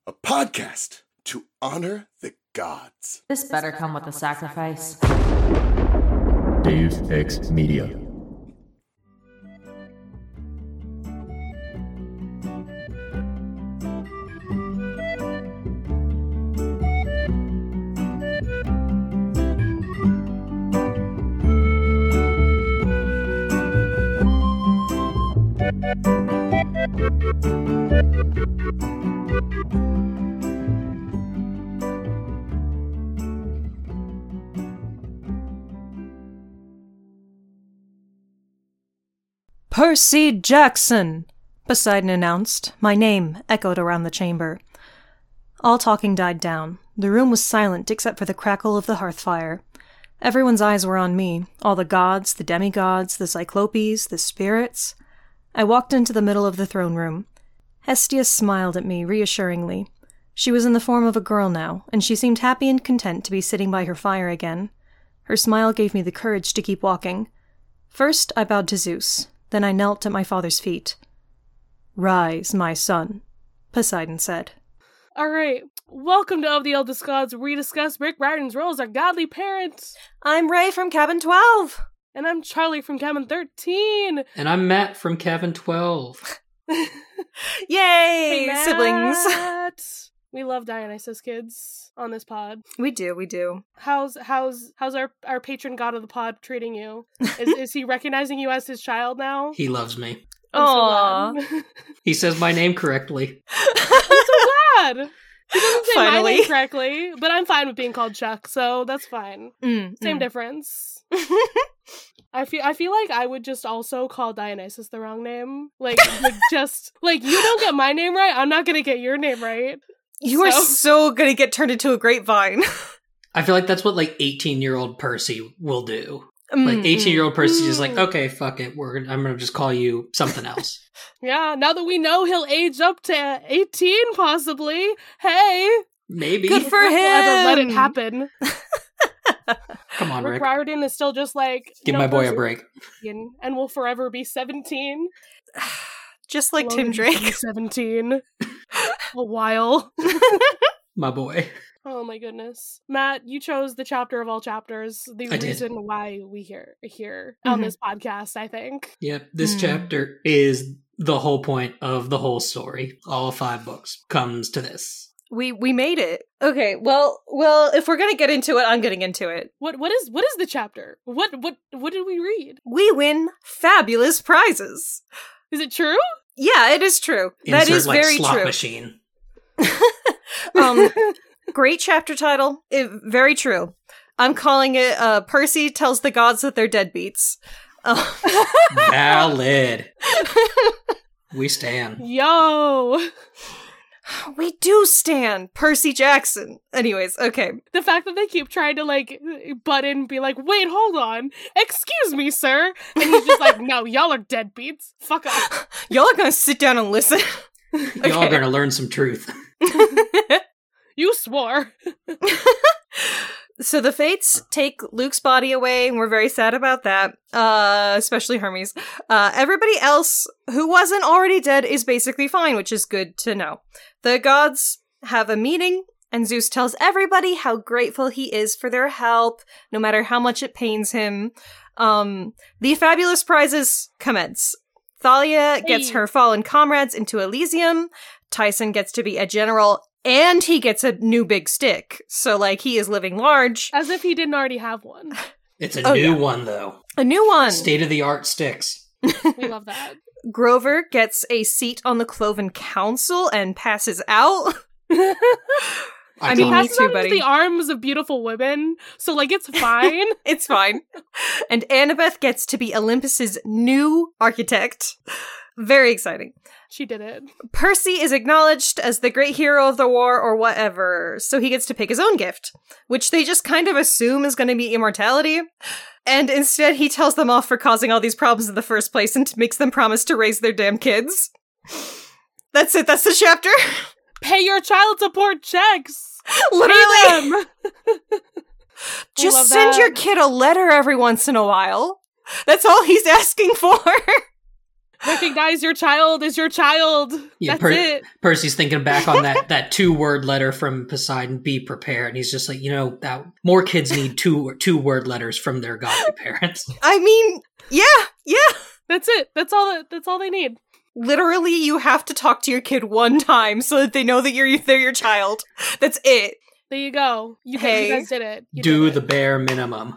a podcast to honor the gods. This better come with a sacrifice. Dave X Media. Percy Jackson, Poseidon announced. My name echoed around the chamber. All talking died down. The room was silent except for the crackle of the hearth fire. Everyone's eyes were on me, all the gods, the demigods, the cyclopes, the spirits. I walked into the middle of the throne room. Hestia smiled at me reassuringly. She was in the form of a girl now, and she seemed happy and content to be sitting by her fire again. Her smile gave me the courage to keep walking. First, I bowed to Zeus. Then I knelt at my father's feet. "Rise, my son," Poseidon said. All right, welcome to Of the Eldest Gods, where we discuss Rick Riordan's role as our godly parents. I'm Ray from Cabin 12. And I'm Charlie from Cabin 13. And I'm Matt from Cabin 12. Yay, Hey, Matt. siblings. We love Dionysus kids on this pod. We do. How's our patron god of the pod treating you? Is he recognizing you as his child now? He loves me. I'm so glad. He says my name correctly. I'm so glad. He doesn't say my Finally. name correctly, but I'm fine with being called Chuck, so that's fine. Same difference. I feel like I would just also call Dionysus the wrong name. Like just like, you don't get my name right, I'm not gonna get your name right. You are so gonna get turned into a grapevine. I feel like that's what 18-year-old Percy will do. 18-year-old Percy is like, okay, fuck it, I'm gonna just call you something else. Yeah, now that we know he'll age up to 18 possibly, hey! Maybe. Good for We'll ever him. let it happen. Come on, Rick Rick. Riordan is still just like, Give no, my boy a Percy break. and will forever be 17. Just like Will Tim be Drake. 17. A while. My boy. Oh my goodness. Matt, you chose the chapter of all chapters, the I did. reason why we here on this podcast, I think. Yep, this chapter is the whole point of the whole story. All 5 books comes to this. We made it. Okay, well, if we're gonna get into it, I'm getting into it. What is the chapter? What did we read? We win fabulous prizes. Is it true? Yeah, it is true. That Insert, is very slot true. machine. Great chapter title. Very true. I'm calling it Percy tells the gods that they're deadbeats. Valid. We stand. Yo! We do stand Percy Jackson. Anyways, okay. The fact that they keep trying to butt in and be like, wait, hold on. Excuse me, sir. And he's just like, no, y'all are deadbeats. Fuck up. Y'all are gonna sit down and listen. Y'all are gonna learn some truth. You swore. So the Fates take Luke's body away, and we're very sad about that, especially Hermes. Everybody else who wasn't already dead is basically fine, which is good to know. The gods have a meeting, and Zeus tells everybody how grateful he is for their help, no matter how much it pains him. The fabulous prizes commence. Thalia gets her fallen comrades into Elysium. Tyson gets to be a general, and he gets a new big stick. So, he is living large. As if he didn't already have one. It's a new one, though. A new one. State-of-the-art sticks. We love that. Grover gets a seat on the Cloven Council and passes out. I mean, He me passes too, out into buddy. the arms of beautiful women, so it's fine. It's fine. And Annabeth gets to be Olympus's new architect. Very exciting. She did it. Percy is acknowledged as the great hero of the war or whatever, so he gets to pick his own gift, which they just kind of assume is going to be immortality. And instead he tells them off for causing all these problems in the first place and makes them promise to raise their damn kids. That's it. That's the chapter. Pay your child support checks. Literally. Love Just send that. your kid a letter every once in a while. That's all he's asking for. Recognize your child as your child. Yeah, That's it. Percy's thinking back on that 2-word letter from Poseidon, be prepared. And he's just like, that more kids need 2-word letters from their godly parents. I mean, yeah. That's it. That's all they need. Literally, you have to talk to your kid one time so that they know that they're your child. That's it. There you go. You guys did it. Do the bare minimum.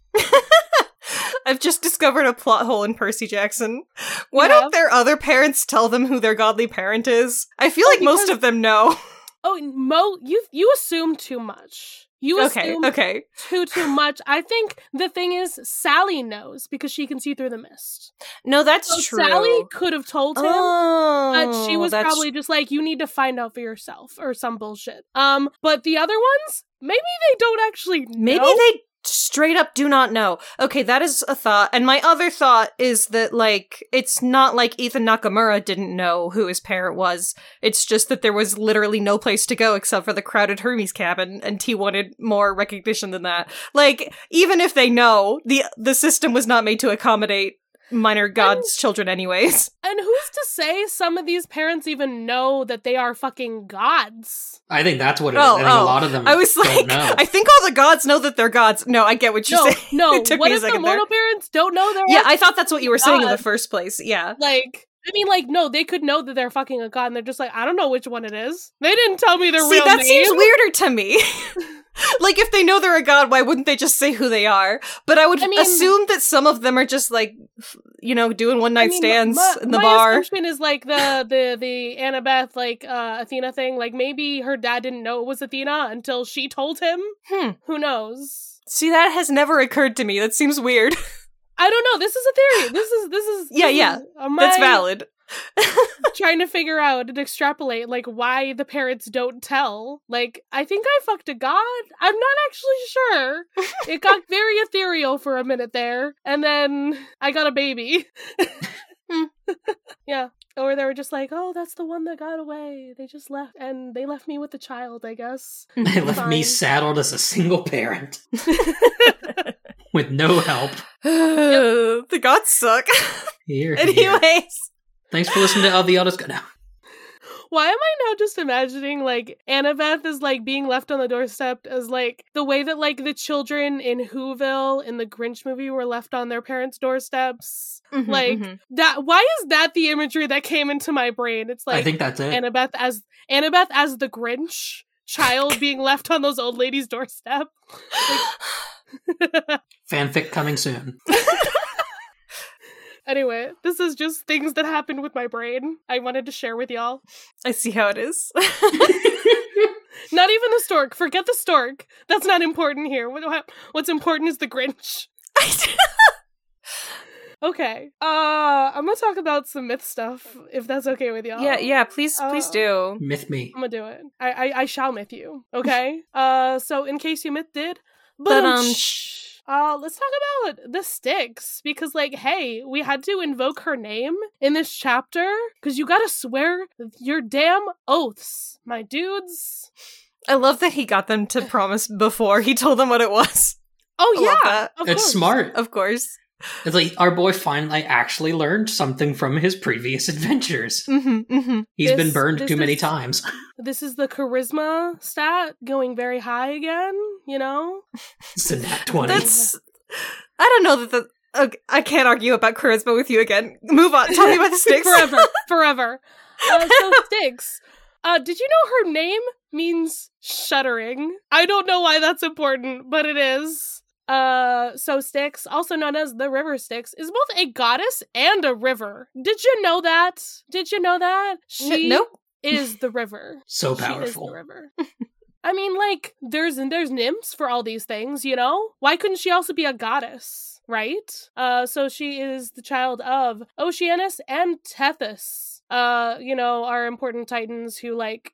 I've just discovered a plot hole in Percy Jackson. Why don't their other parents tell them who their godly parent is? I feel like most of them know. Oh, you assume too much. You assume too much. I think the thing is, Sally knows because she can see through the mist. No, that's true. Sally could have told him, but she was probably just like, you need to find out for yourself or some bullshit. But the other ones, maybe they don't actually know. Maybe they straight up do not know. Okay, that is a thought. And my other thought is that, like, it's not like Ethan Nakamura didn't know who his parent was. It's just that there was literally no place to go except for the crowded Hermes cabin, and T wanted more recognition than that. Like, even if they know, the system was not made to accommodate minor gods' children anyways. And who's to say some of these parents even know that they are fucking gods? I think that's what it is. I think a lot of them don't know. I think all the gods know that they're gods. No, I get what you're saying. No, what if the mortal parents don't know they're I thought that's what you were saying in the first place. Yeah. No, they could know that they're fucking a god, and they're just like, I don't know which one it is. They didn't tell me their real name. See, that seems weirder to me. Like, if they know they're a god, why wouldn't they just say who they are? But I would assume that some of them are just, like, doing one-night stands in the bar. My assumption is, like, the Annabeth, like, Athena thing. Like, maybe her dad didn't know it was Athena until she told him. Who knows? See, that has never occurred to me. That seems weird. I don't know. This is a theory. This is that's valid. Trying to figure out and extrapolate, like, why the parents don't tell. Like, I think I fucked a god. I'm not actually sure. It got very ethereal for a minute there, and then I got a baby. Yeah. Or they were just like, oh, that's the one that got away. They just left, and they left me with the child, I guess. They left me saddled as a single parent. With no help. The gods suck. Anyways. Thanks for listening to The Eldest God. Now. Why am I now just imagining, like, Annabeth is, like, being left on the doorstep as, like, the way that, like, the children in Whoville in the Grinch movie were left on their parents' doorsteps? That. Why is that the imagery that came into my brain? It's like, I think that's it. Annabeth as the Grinch child being left on those old ladies' doorstep. Like... Fanfic coming soon. Anyway, this is just things that happened with my brain. I wanted to share with y'all. I see how it is. Not even the stork. Forget the stork. That's not important here. What's important is the Grinch. Okay. I'm gonna talk about some myth stuff, if that's okay with y'all. Yeah, please do. Myth me. I'm gonna do it. I shall myth you. Okay? So in case you myth did, let's talk about the Styx, because, like, hey, we had to invoke her name in this chapter, because you gotta swear your damn oaths, my dudes. I love that he got them to promise before he told them what it was. Oh, yeah. It's smart. Of course. It's like, our boy finally actually learned something from his previous adventures. He's been burned too many times. This is the charisma stat going very high again, It's a nat 20. I don't know that I can't argue about charisma with you again. Move on. Tell me about the Styx. Forever. So Styx. Did you know her name means shuddering? I don't know why that's important, but it is. So Styx, also known as the River Styx, is both a goddess and a river. Did you know that? She is the river. So powerful. She is the river. I mean, like, there's nymphs for all these things, Why couldn't she also be a goddess, right? So she is the child of Oceanus and Tethys. Our important titans who, like,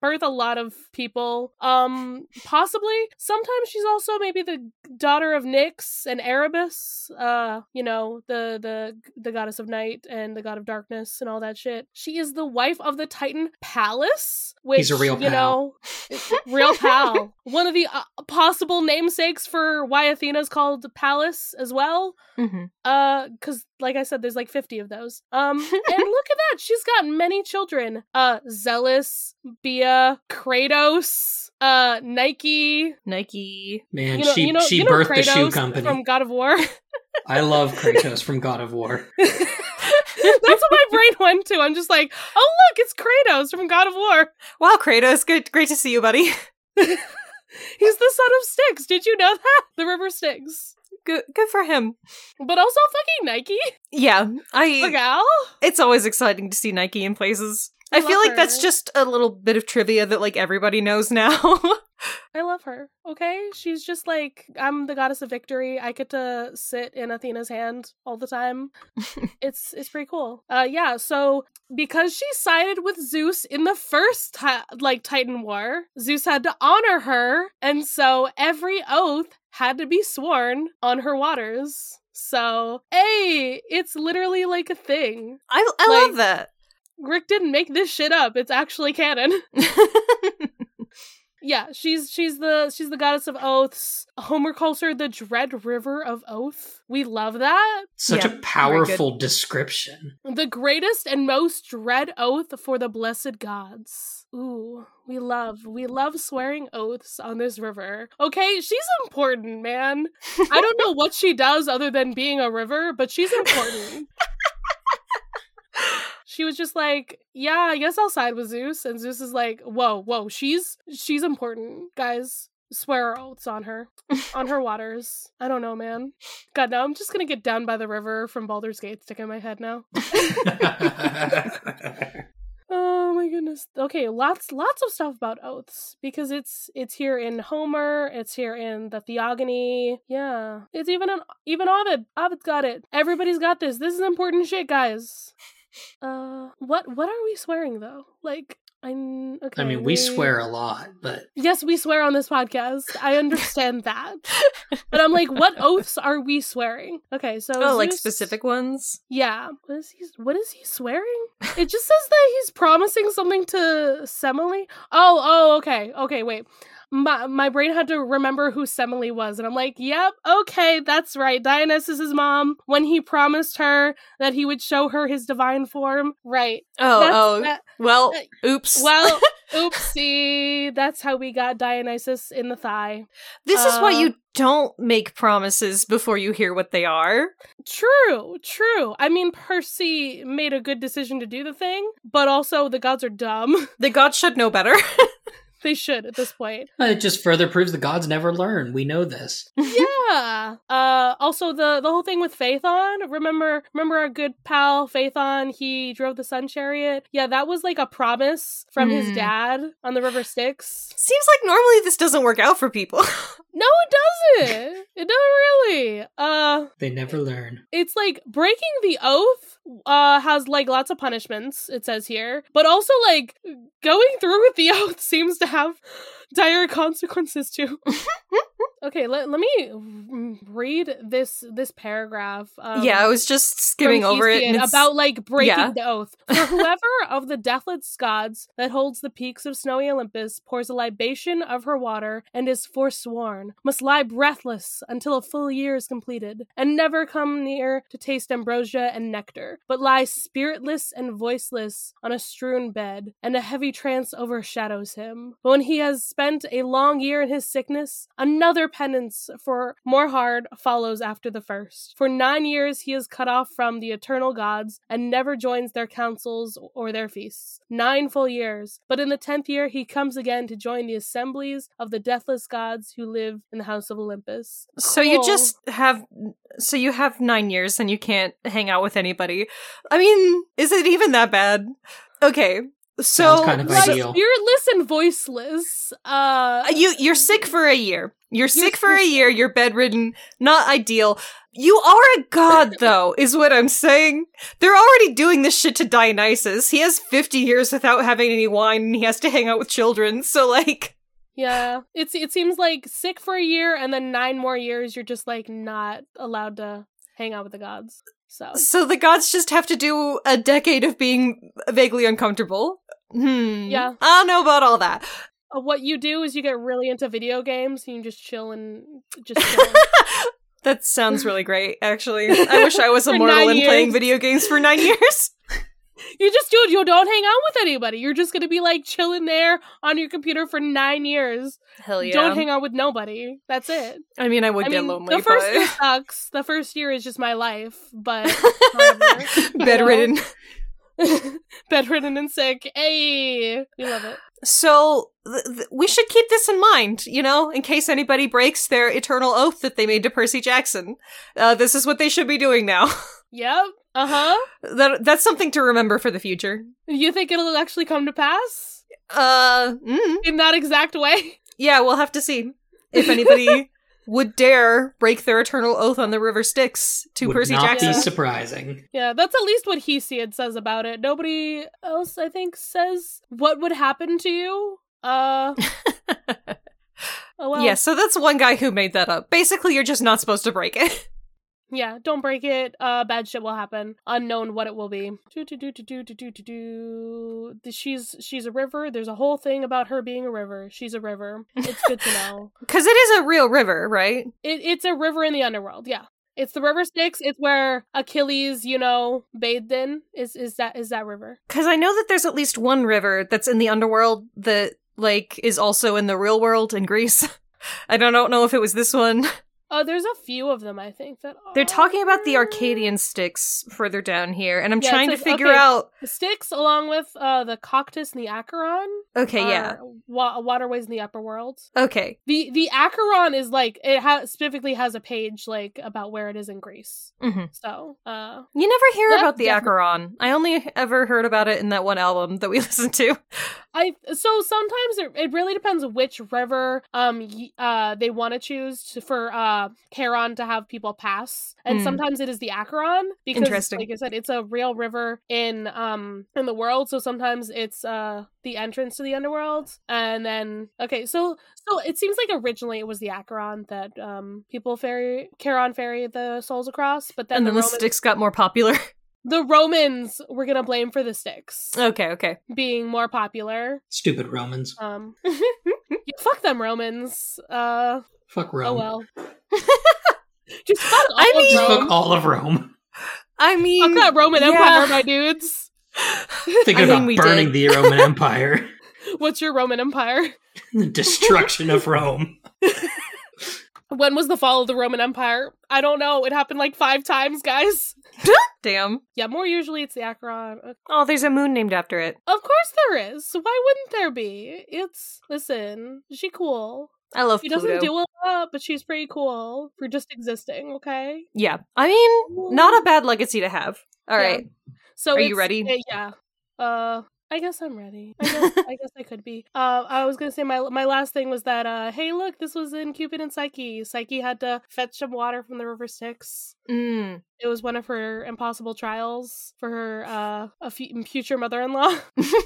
birth a lot of people. Possibly. Sometimes she's also maybe the daughter of Nyx and Erebus. The goddess of night and the god of darkness and all that shit. She is the wife of the Titan Pallas, which, he's a real pal. Real pal. One of the possible namesakes for why Athena's called Pallas as well. Because like I said, there's like 50 of those. And look at that, she's got many children. Zealous, Bia, Kratos, Nike. Man, she birthed Kratos the shoe company from God of War. I love Kratos from God of War. That's what my brain went to. I'm just like, oh look, it's Kratos from God of War. Wow, Kratos, great to see you, buddy. He's the son of Styx. Did you know that? The river Styx. Good for him. But also fucking Nike. Yeah, Gal. It's always exciting to see Nike in places. I feel like that's just a little bit of trivia that like everybody knows now. I love her. Okay, she's just like, I'm the goddess of victory. I get to sit in Athena's hand all the time. It's pretty cool. So because she sided with Zeus in the first Titan War, Zeus had to honor her, and so every oath had to be sworn on her waters. So, hey, it's literally like a thing. I love that. Rick didn't make this shit up. It's actually canon. Yeah, she's the goddess of oaths. Homer calls her the Dread River of Oath. We love that. Such a powerful description. The greatest and most dread oath for the blessed gods. Ooh, we love swearing oaths on this river. Okay, she's important, man. I don't know what she does other than being a river, but she's important. She was just like, yeah, I guess I'll side with Zeus. And Zeus is like, whoa, she's important. Guys, swear oaths on her. On her waters. I don't know, man. God, now I'm just gonna get down by the river from Baldur's Gate stuck in my head now. Oh my goodness. Okay, lots of stuff about oaths. Because it's here in Homer, it's here in the Theogony. Yeah. It's even Ovid. Ovid's got it. Everybody's got this. This is important shit, guys. What are we swearing though? Like, okay. I mean, we swear a lot, but yes, we swear on this podcast. I understand that, but I'm like, what oaths are we swearing? Okay, so Zeus, like specific ones. Yeah, what is he swearing? It just says that he's promising something to Semele. Oh, okay, wait. My brain had to remember who Semele was, and I'm like, yep, okay, that's right. Dionysus' mom, when he promised her that he would show her his divine form. Right. Oops. Well, oopsie. That's how we got Dionysus in the thigh. This is why you don't make promises before you hear what they are. True. I mean, Percy made a good decision to do the thing, but also the gods are dumb. The gods should know better. They should at this point. It just further proves the gods never learn. We know this. Yeah. Also the whole thing with Phaethon. Remember our good pal Phaethon? He drove the sun chariot. Yeah, that was like a promise from his dad on the River Styx. Seems like normally this doesn't work out for people. No, it doesn't. It doesn't really. They never learn. It's like breaking the oath has like lots of punishments, it says here, but also like going through with the oath seems to have dire consequences too. Okay, let me read this paragraph. I was just skimming over it. And about, like, breaking the oath. For whoever of the deathless gods that holds the peaks of snowy Olympus pours a libation of her water and is forsworn, must lie breathless until a full year is completed, and never come near to taste ambrosia and nectar, but lie spiritless and voiceless on a strewn bed, and a heavy trance overshadows him. But when he has spent a long year in his sickness, another penance for more hard follows after the first. For 9 years he is cut off from the eternal gods, and never joins their councils or their feasts. 9 full years. But in the 10th year he comes again to join the assemblies of the deathless gods who live in the house of Olympus. So you have 9 years and you can't hang out with anybody. I mean, is it even that bad? Okay. Sounds kind of ideal. Spiritless and voiceless. You're sick for a year. You're sick for a year. You're bedridden. Not ideal. You are a god, though, is what I'm saying. They're already doing this shit to Dionysus. He has 50 years without having any wine, and he has to hang out with children, so, like... Yeah, it seems like sick for a year, and then 9 more years you're just, like, not allowed to hang out with the gods. So the gods just have to do a decade of being vaguely uncomfortable? Yeah. I don't know about all that. What you do is you get really into video games, and you just chill and just chill. That sounds really great, actually. I wish I was immortal and playing video games for 9 years. You just do it. You don't hang out with anybody. You're just gonna be like chilling there on your computer for 9 years. Hell yeah. Don't hang out with nobody. That's it. I mean, I would get lonely. The first year sucks. The first year is just my life, but bedridden. Bedridden and sick. Hey, we love it. So, we should keep this in mind, in case anybody breaks their eternal oath that they made to Percy Jackson. This is what they should be doing now. Yep. Uh-huh. That's something to remember for the future. You think it'll actually come to pass? In that exact way? Yeah, we'll have to see. If anybody would dare break their eternal oath on the River Styx to Percy Jackson. Would not be surprising. Yeah, that's at least what Hesiod says about it. Nobody else, I think, says what would happen to you. Oh, well. Yeah, so that's one guy who made that up. Basically, you're just not supposed to break it. Yeah, don't break it. Bad shit will happen. Unknown what it will be. She's a river. There's a whole thing about her being a river. She's a river. It's good to know. Because it is a real river, right? It's a river in the underworld, yeah. It's the River Styx. It's where Achilles, bathed in. Is that river? Because I know that there's at least one river that's in the underworld that, is also in the real world in Greece. I don't know if it was this one. Oh, there's a few of them, I think, that are... They're talking about the Arcadian Styx further down here, and I'm trying to figure out... The Styx, along with the Coctus and the Acheron. Okay, yeah. Waterways in the upper world. Okay. The Acheron is, specifically has a page, about where it is in Greece. Mm-hmm. So, you never hear about the Acheron. I only ever heard about it in that one album that we listened to. So sometimes it really depends which river they want to choose for Charon to have people pass, and sometimes it is the Acheron because, like I said, it's a real river in the world. So sometimes it's the entrance to the underworld, and then so it seems like originally it was the Acheron that Charon ferried the souls across, but then the Styx got more popular. The Romans were gonna blame for the Styx. Okay. Being more popular. Stupid Romans. Fuck them Romans. Fuck Rome. Oh well. Just fuck all of Rome. I mean, fuck that Roman Empire, my dudes. Thinking about burning the Roman Empire. What's your Roman Empire? The destruction of Rome. When was the fall of the Roman Empire? I don't know. It happened 5 times, guys. Damn. Yeah, more usually it's the Acheron. Oh, there's a moon named after it. Of course there is. Why wouldn't there be? Listen, she cool. I love Pluto. She doesn't do a lot, but she's pretty cool for just existing, okay? Yeah. I mean, not a bad legacy to have. All right. So are you ready? Yeah. I guess I'm ready. I guess I could be. I was gonna say my last thing was that hey, look, this was in Cupid and Psyche. Psyche had to fetch some water from the River Styx. It was one of her impossible trials for her future mother-in-law.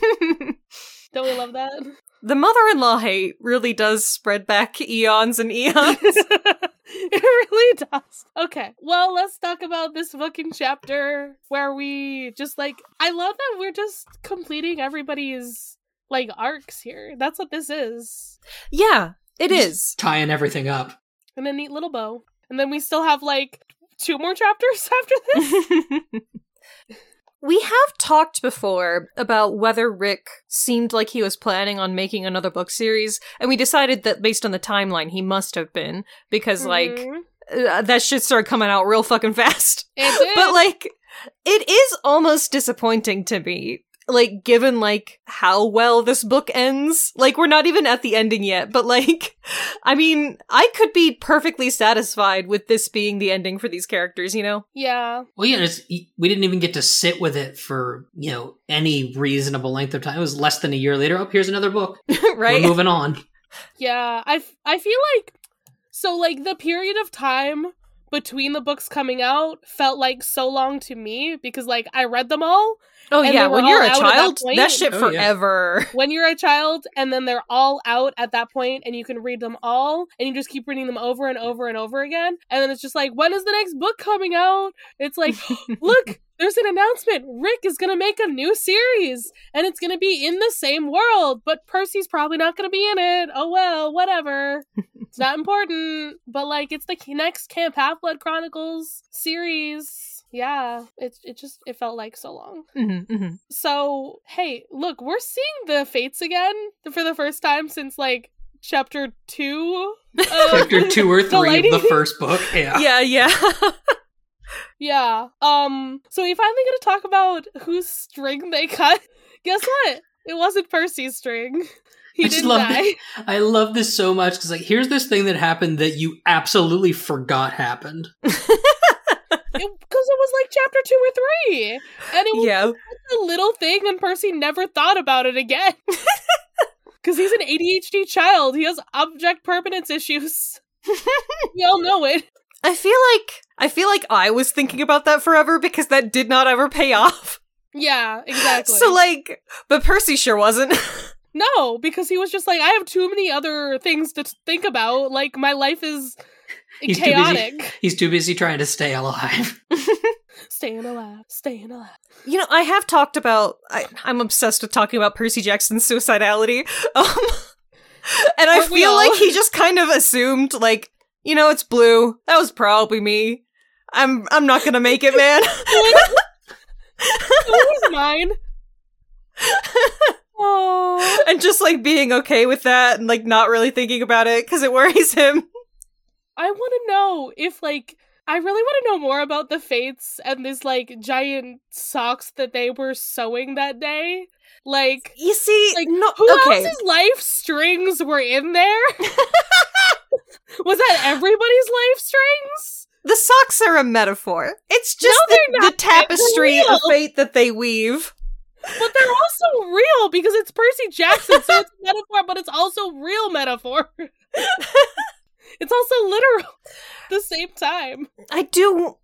Don't we love that? The mother-in-law hate really does spread back eons and eons. It really does. Okay, well, let's talk about this fucking chapter where we just I love that we're just completing everybody's arcs here. That's what this is. Yeah, it is. Tying everything up. And a neat little bow. And then we still have 2 more chapters after this. We have talked before about whether Rick seemed like he was planning on making another book series, and we decided that based on the timeline, he must have been, because, that shit started coming out real fucking fast. It did. But, it is almost disappointing to me. like, given, like, how well this book ends. Like, we're not even at the ending yet, but, like, I mean, I could be perfectly satisfied with this being the ending for these characters, you know? Yeah. Well, yeah, we didn't even get to sit with it for, any reasonable length of time. It was less than a year later. Oh, here's another book. Right? We're moving on. Yeah, I feel like, so, like, the period of time between the books coming out felt like so long to me because, like, I read them all. Oh, and yeah, they were when all you're a out at child, point. that shit Oh, yeah. forever. When you're a child, and then they're all out at that point, and you can read them all, and you just keep reading them over and over and over again, and then it's just like, when is the next book coming out? It's like, look, there's an announcement. Rick is gonna make a new series, and it's gonna be in the same world, but Percy's probably not gonna be in it. Oh well, whatever. It's not important. But, like, it's the next Camp Half-Blood Chronicles series. Yeah, it felt like so long. Mm-hmm, mm-hmm. So, hey, look, we're seeing the Fates again for the first time since, like, chapter 2. Chapter 2 or 3 of the first book. Yeah. Yeah. Yeah. So we finally get to talk about whose string they cut. Guess what? It wasn't Percy's string. He didn't die. I love this so much because, like, here's this thing that happened that you absolutely forgot happened. Because it was like chapter 2 or 3. And it was a little thing, and Percy never thought about it again. Because he's an ADHD child. He has object permanence issues. We all know it. I feel like I was thinking about that forever because that did not ever pay off. Yeah, exactly. So, like, but Percy sure wasn't. No, because he was just like, I have too many other things to think about. Like, my life is chaotic. He's too busy trying to stay alive. Staying alive. You know, I have talked about, I'm obsessed with talking about Percy Jackson's suicidality. And I feel like he just kind of assumed, like, it's Blue. That was probably me. I'm not gonna make it, man. It was mine. Oh. And just, like, being okay with that and, like, not really thinking about it because it worries him. I want to know if, like, I really want to know more about the Fates and this, like, giant socks that they were sewing that day. Like, you see, like, no, who okay. else's life strings were in there? Was that everybody's life strings? The socks are a metaphor. It's just the tapestry of fate that they weave. But they're also real because it's Percy Jackson, so it's a metaphor, but it's also real metaphor. It's also literal at the same time. I feel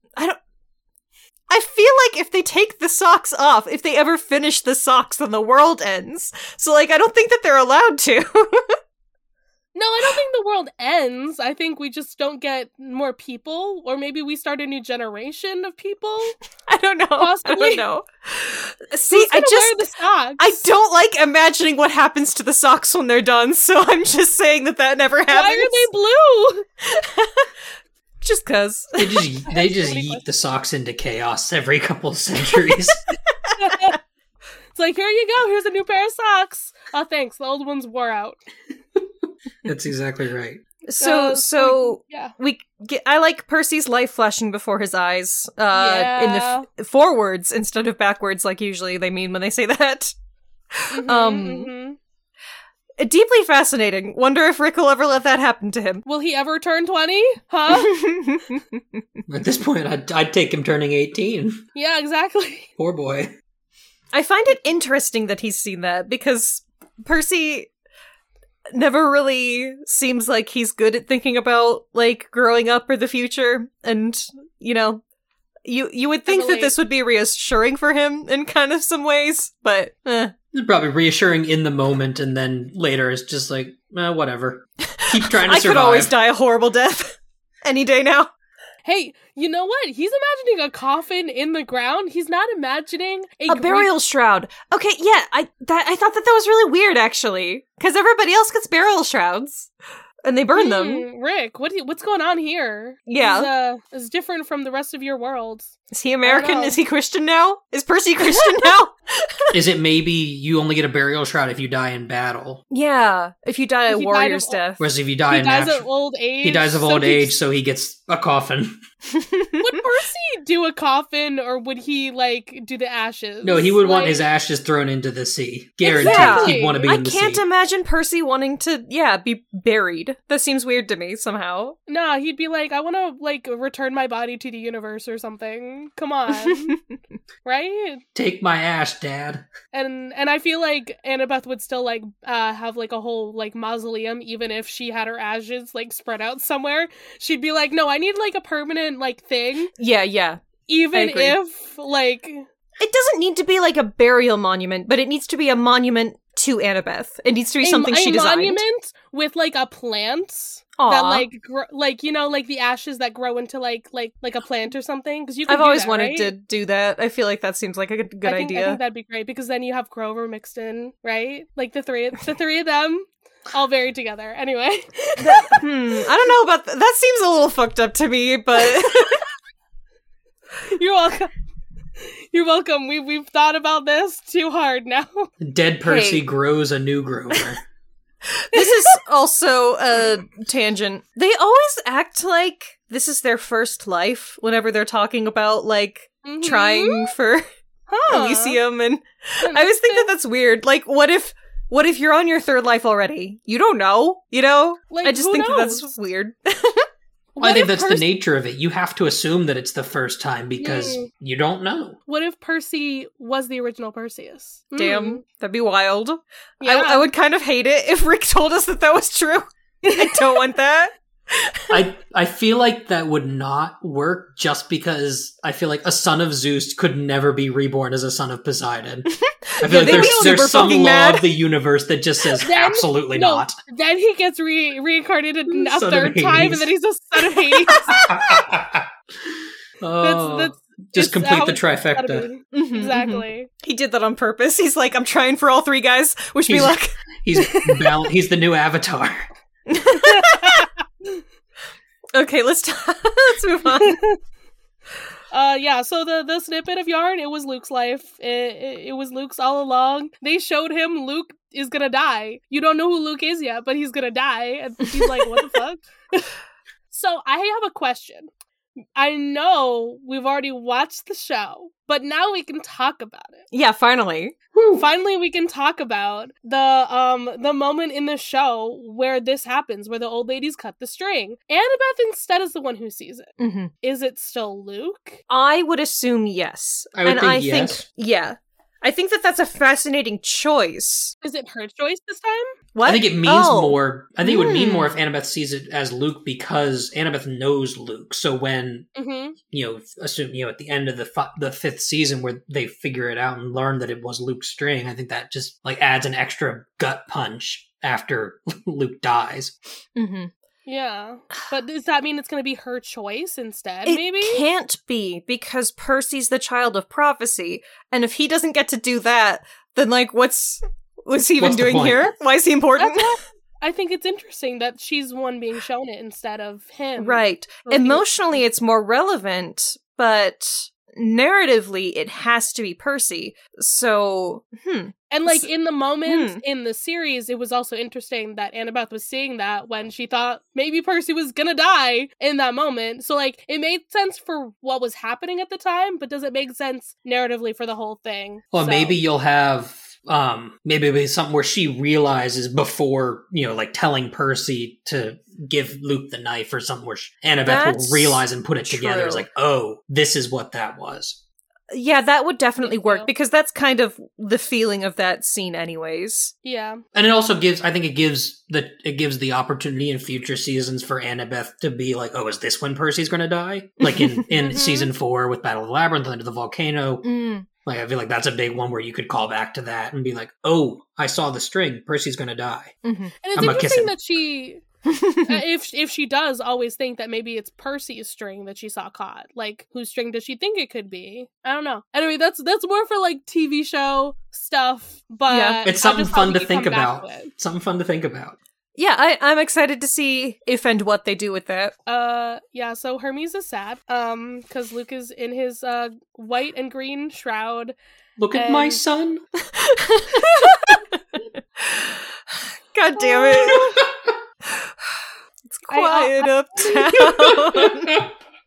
like if they take the socks off, if they ever finish the socks, then the world ends. So, like, I don't think that they're allowed to. No, I don't think the world ends. I think we just don't get more people, or maybe we start a new generation of people. I don't know. Possibly. I don't know. See, wear the socks? I don't like imagining what happens to the socks when they're done, so I'm just saying that never happens. Why are they blue? Just cause. They just yeet the socks into chaos every couple of centuries. It's like, here you go, here's a new pair of socks. Oh, thanks, the old ones wore out. That's exactly right. So yeah. I like Percy's life flashing before his eyes, in the forwards instead of backwards, like usually they mean when they say that. Deeply fascinating. Wonder if Rick will ever let that happen to him. Will he ever turn 20? Huh? At this point, I'd take him turning 18. Yeah, exactly. Poor boy. I find it interesting that he's seen that, because Percy never really seems like he's good at thinking about, like, growing up or the future, and, you would think that this would be reassuring for him in kind of some ways, but It's probably reassuring in the moment, and then later it's just like, whatever. Keep trying to survive. I could always die a horrible death. Any day now. Hey, you know what? He's imagining a coffin in the ground. He's not imagining a burial shroud. Okay, yeah, I thought that was really weird, actually, because everybody else gets burial shrouds, and they burn them. Rick, what's going on here? Yeah, is different from the rest of your world. Is he American? Is he Christian now? Is Percy Christian now? Is it maybe you only get a burial shroud if you die in battle? Yeah, if you die a warrior's death. Whereas if you die he dies of old age. He dies of old age, so he gets a coffin. Would Percy do a coffin, or would he, like, do the ashes? No, he would want his ashes thrown into the sea. Guaranteed. Exactly. He'd want to be in the sea. I can't imagine Percy wanting to, be buried. That seems weird to me, somehow. No, he'd be like, I want to, like, return my body to the universe or something. Come on. Right? Take my ash, Dad. And I feel like Annabeth would still, like, have, like, a whole, like, mausoleum, even if she had her ashes, like, spread out somewhere. She'd be like, no, I need, like, a permanent, like, thing. Yeah. Even if, like... It doesn't need to be, like, a burial monument, but it needs to be a monument to Annabeth. It needs to be something she designed. A monument with, like, a plant... Aww. That like you know, like the ashes that grow into like a plant or something. Because I've always wanted to do that. I feel like that seems like a good idea. I think that'd be great because then you have Grover mixed in, right? Like the three of them all buried together. Anyway, I don't know about that. Seems a little fucked up to me, but you're welcome. You're welcome. We've thought about this too hard now. Dead Percy grows a new Grover. This is also a tangent. They always act like this is their first life whenever they're talking about, like, trying for Elysium, and I always think that that's weird. Like, what if you're on your third life already? You don't know, you know? Like, I just think that's weird. Well, I think that's the nature of it. You have to assume that it's the first time because you don't know. What if Percy was the original Perseus? Damn, that'd be wild. Yeah. I would kind of hate it if Rick told us that was true. I don't want that. I feel like that would not work just because I feel like a son of Zeus could never be reborn as a son of Poseidon. I feel like there's some law of the universe that just says absolutely not. Then he gets reincarnated a third time, and then he's a son of Hades. That's just complete the trifecta. Exactly. He did that on purpose. He's like, I'm trying for all three guys. Wish me luck. He's the new Avatar. Okay, let's move on. So the snippet of yarn, it was Luke's life. It was Luke's all along. They showed him Luke is gonna die. You don't know who Luke is yet, but he's gonna die. And he's like, what the fuck? So I have a question. I know we've already watched the show, but now we can talk about it. Yeah, finally. Finally, we can talk about the moment in the show where this happens, where the old ladies cut the string. Annabeth instead is the one who sees it. Mm-hmm. Is it still Luke? I would assume yes. I would think yes. I think that's a fascinating choice. Is it her choice this time? What? I think it means more. I think it would mean more if Annabeth sees it as Luke because Annabeth knows Luke. So when assume at the end of the fifth season where they figure it out and learn that it was Luke's string, I think that just like adds an extra gut punch after Luke dies. Mm-hmm. Yeah, but does that mean it's going to be her choice instead, maybe? It can't be, because Percy's the child of prophecy, and if he doesn't get to do that, then, like, what's he even doing here? Why is he important? I think it's interesting that she's the one being shown it instead of him. Right. Emotionally, it's more relevant, but narratively, it has to be Percy. So, And, like, in the moment in the series, it was also interesting that Annabeth was seeing that when she thought maybe Percy was gonna die in that moment. So, like, it made sense for what was happening at the time, but does it make sense narratively for the whole thing? Well, maybe you'll have maybe it'll be something where she realizes before, like telling Percy to give Luke the knife or something where Annabeth will realize and put it together. It's like, oh, this is what that was. Yeah, that would definitely work because that's kind of the feeling of that scene anyways. Yeah. And it also gives the opportunity in future seasons for Annabeth to be like, oh, is this when Percy's going to die? Like in season 4 with Battle of the Labyrinth, Under the Volcano. Like, I feel like that's a big one where you could call back to that and be like, oh, I saw the string. Percy's going to die. And it's interesting that she... if she does always think that maybe it's Percy's string that she saw caught, like whose string does she think it could be? I don't know. Anyway, that's more for like TV show stuff, but it's something fun to think about. Something fun to think about. Yeah, I'm excited to see if and what they do with that. Yeah, so Hermes is sad, because Luke is in his, white and green shroud. Look at my son! God damn it. It's quiet uptown.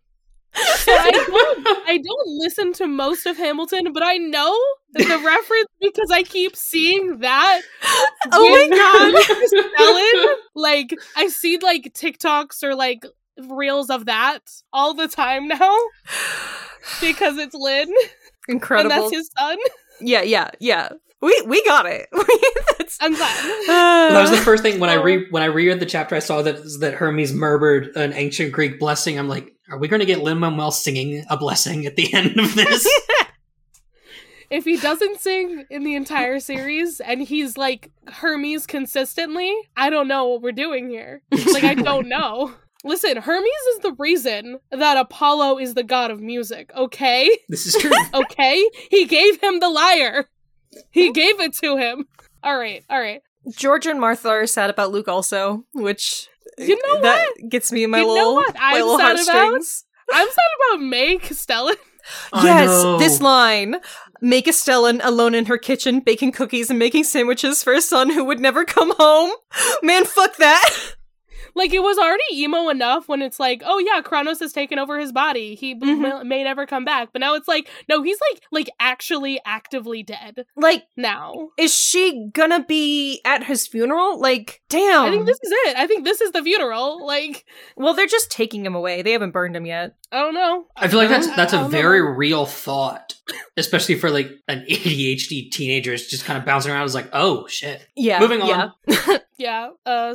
I don't listen to most of Hamilton, but I know the reference because I keep seeing that. Oh my god! Ellen, like, I see, like, TikToks or, like, reels of that all the time now because it's Lynn. Incredible. And that's his son. Yeah. We got it. I'm glad. That was the first thing when I reread the chapter. I saw that Hermes murmured an ancient Greek blessing. I'm like, are we going to get Lin-Manuel singing a blessing at the end of this? If he doesn't sing in the entire series and he's like Hermes consistently, I don't know what we're doing here. Like, I don't know. Listen, Hermes is the reason that Apollo is the god of music, okay? This is true. Okay? He gave him the lyre. He gave it to him. All right. George and Martha are sad about Luke also, which you know that gets me in my little heartstrings. I'm sad about May Castellan. Yes, this line. May Castellan alone in her kitchen, baking cookies and making sandwiches for a son who would never come home. Man, fuck that. Like, it was already emo enough when it's like, oh yeah, Kronos has taken over his body. He may never come back. But now it's like, no, he's like actually actively dead. Like, now. Is she gonna be at his funeral? Like, damn. I think this is it. I think this is the funeral. Like, well, they're just taking him away. They haven't burned him yet. I don't know. I feel like that's a very real thought, especially for like an ADHD teenager. It's just kind of bouncing around. It's like, oh shit. Yeah. Moving on. Yeah.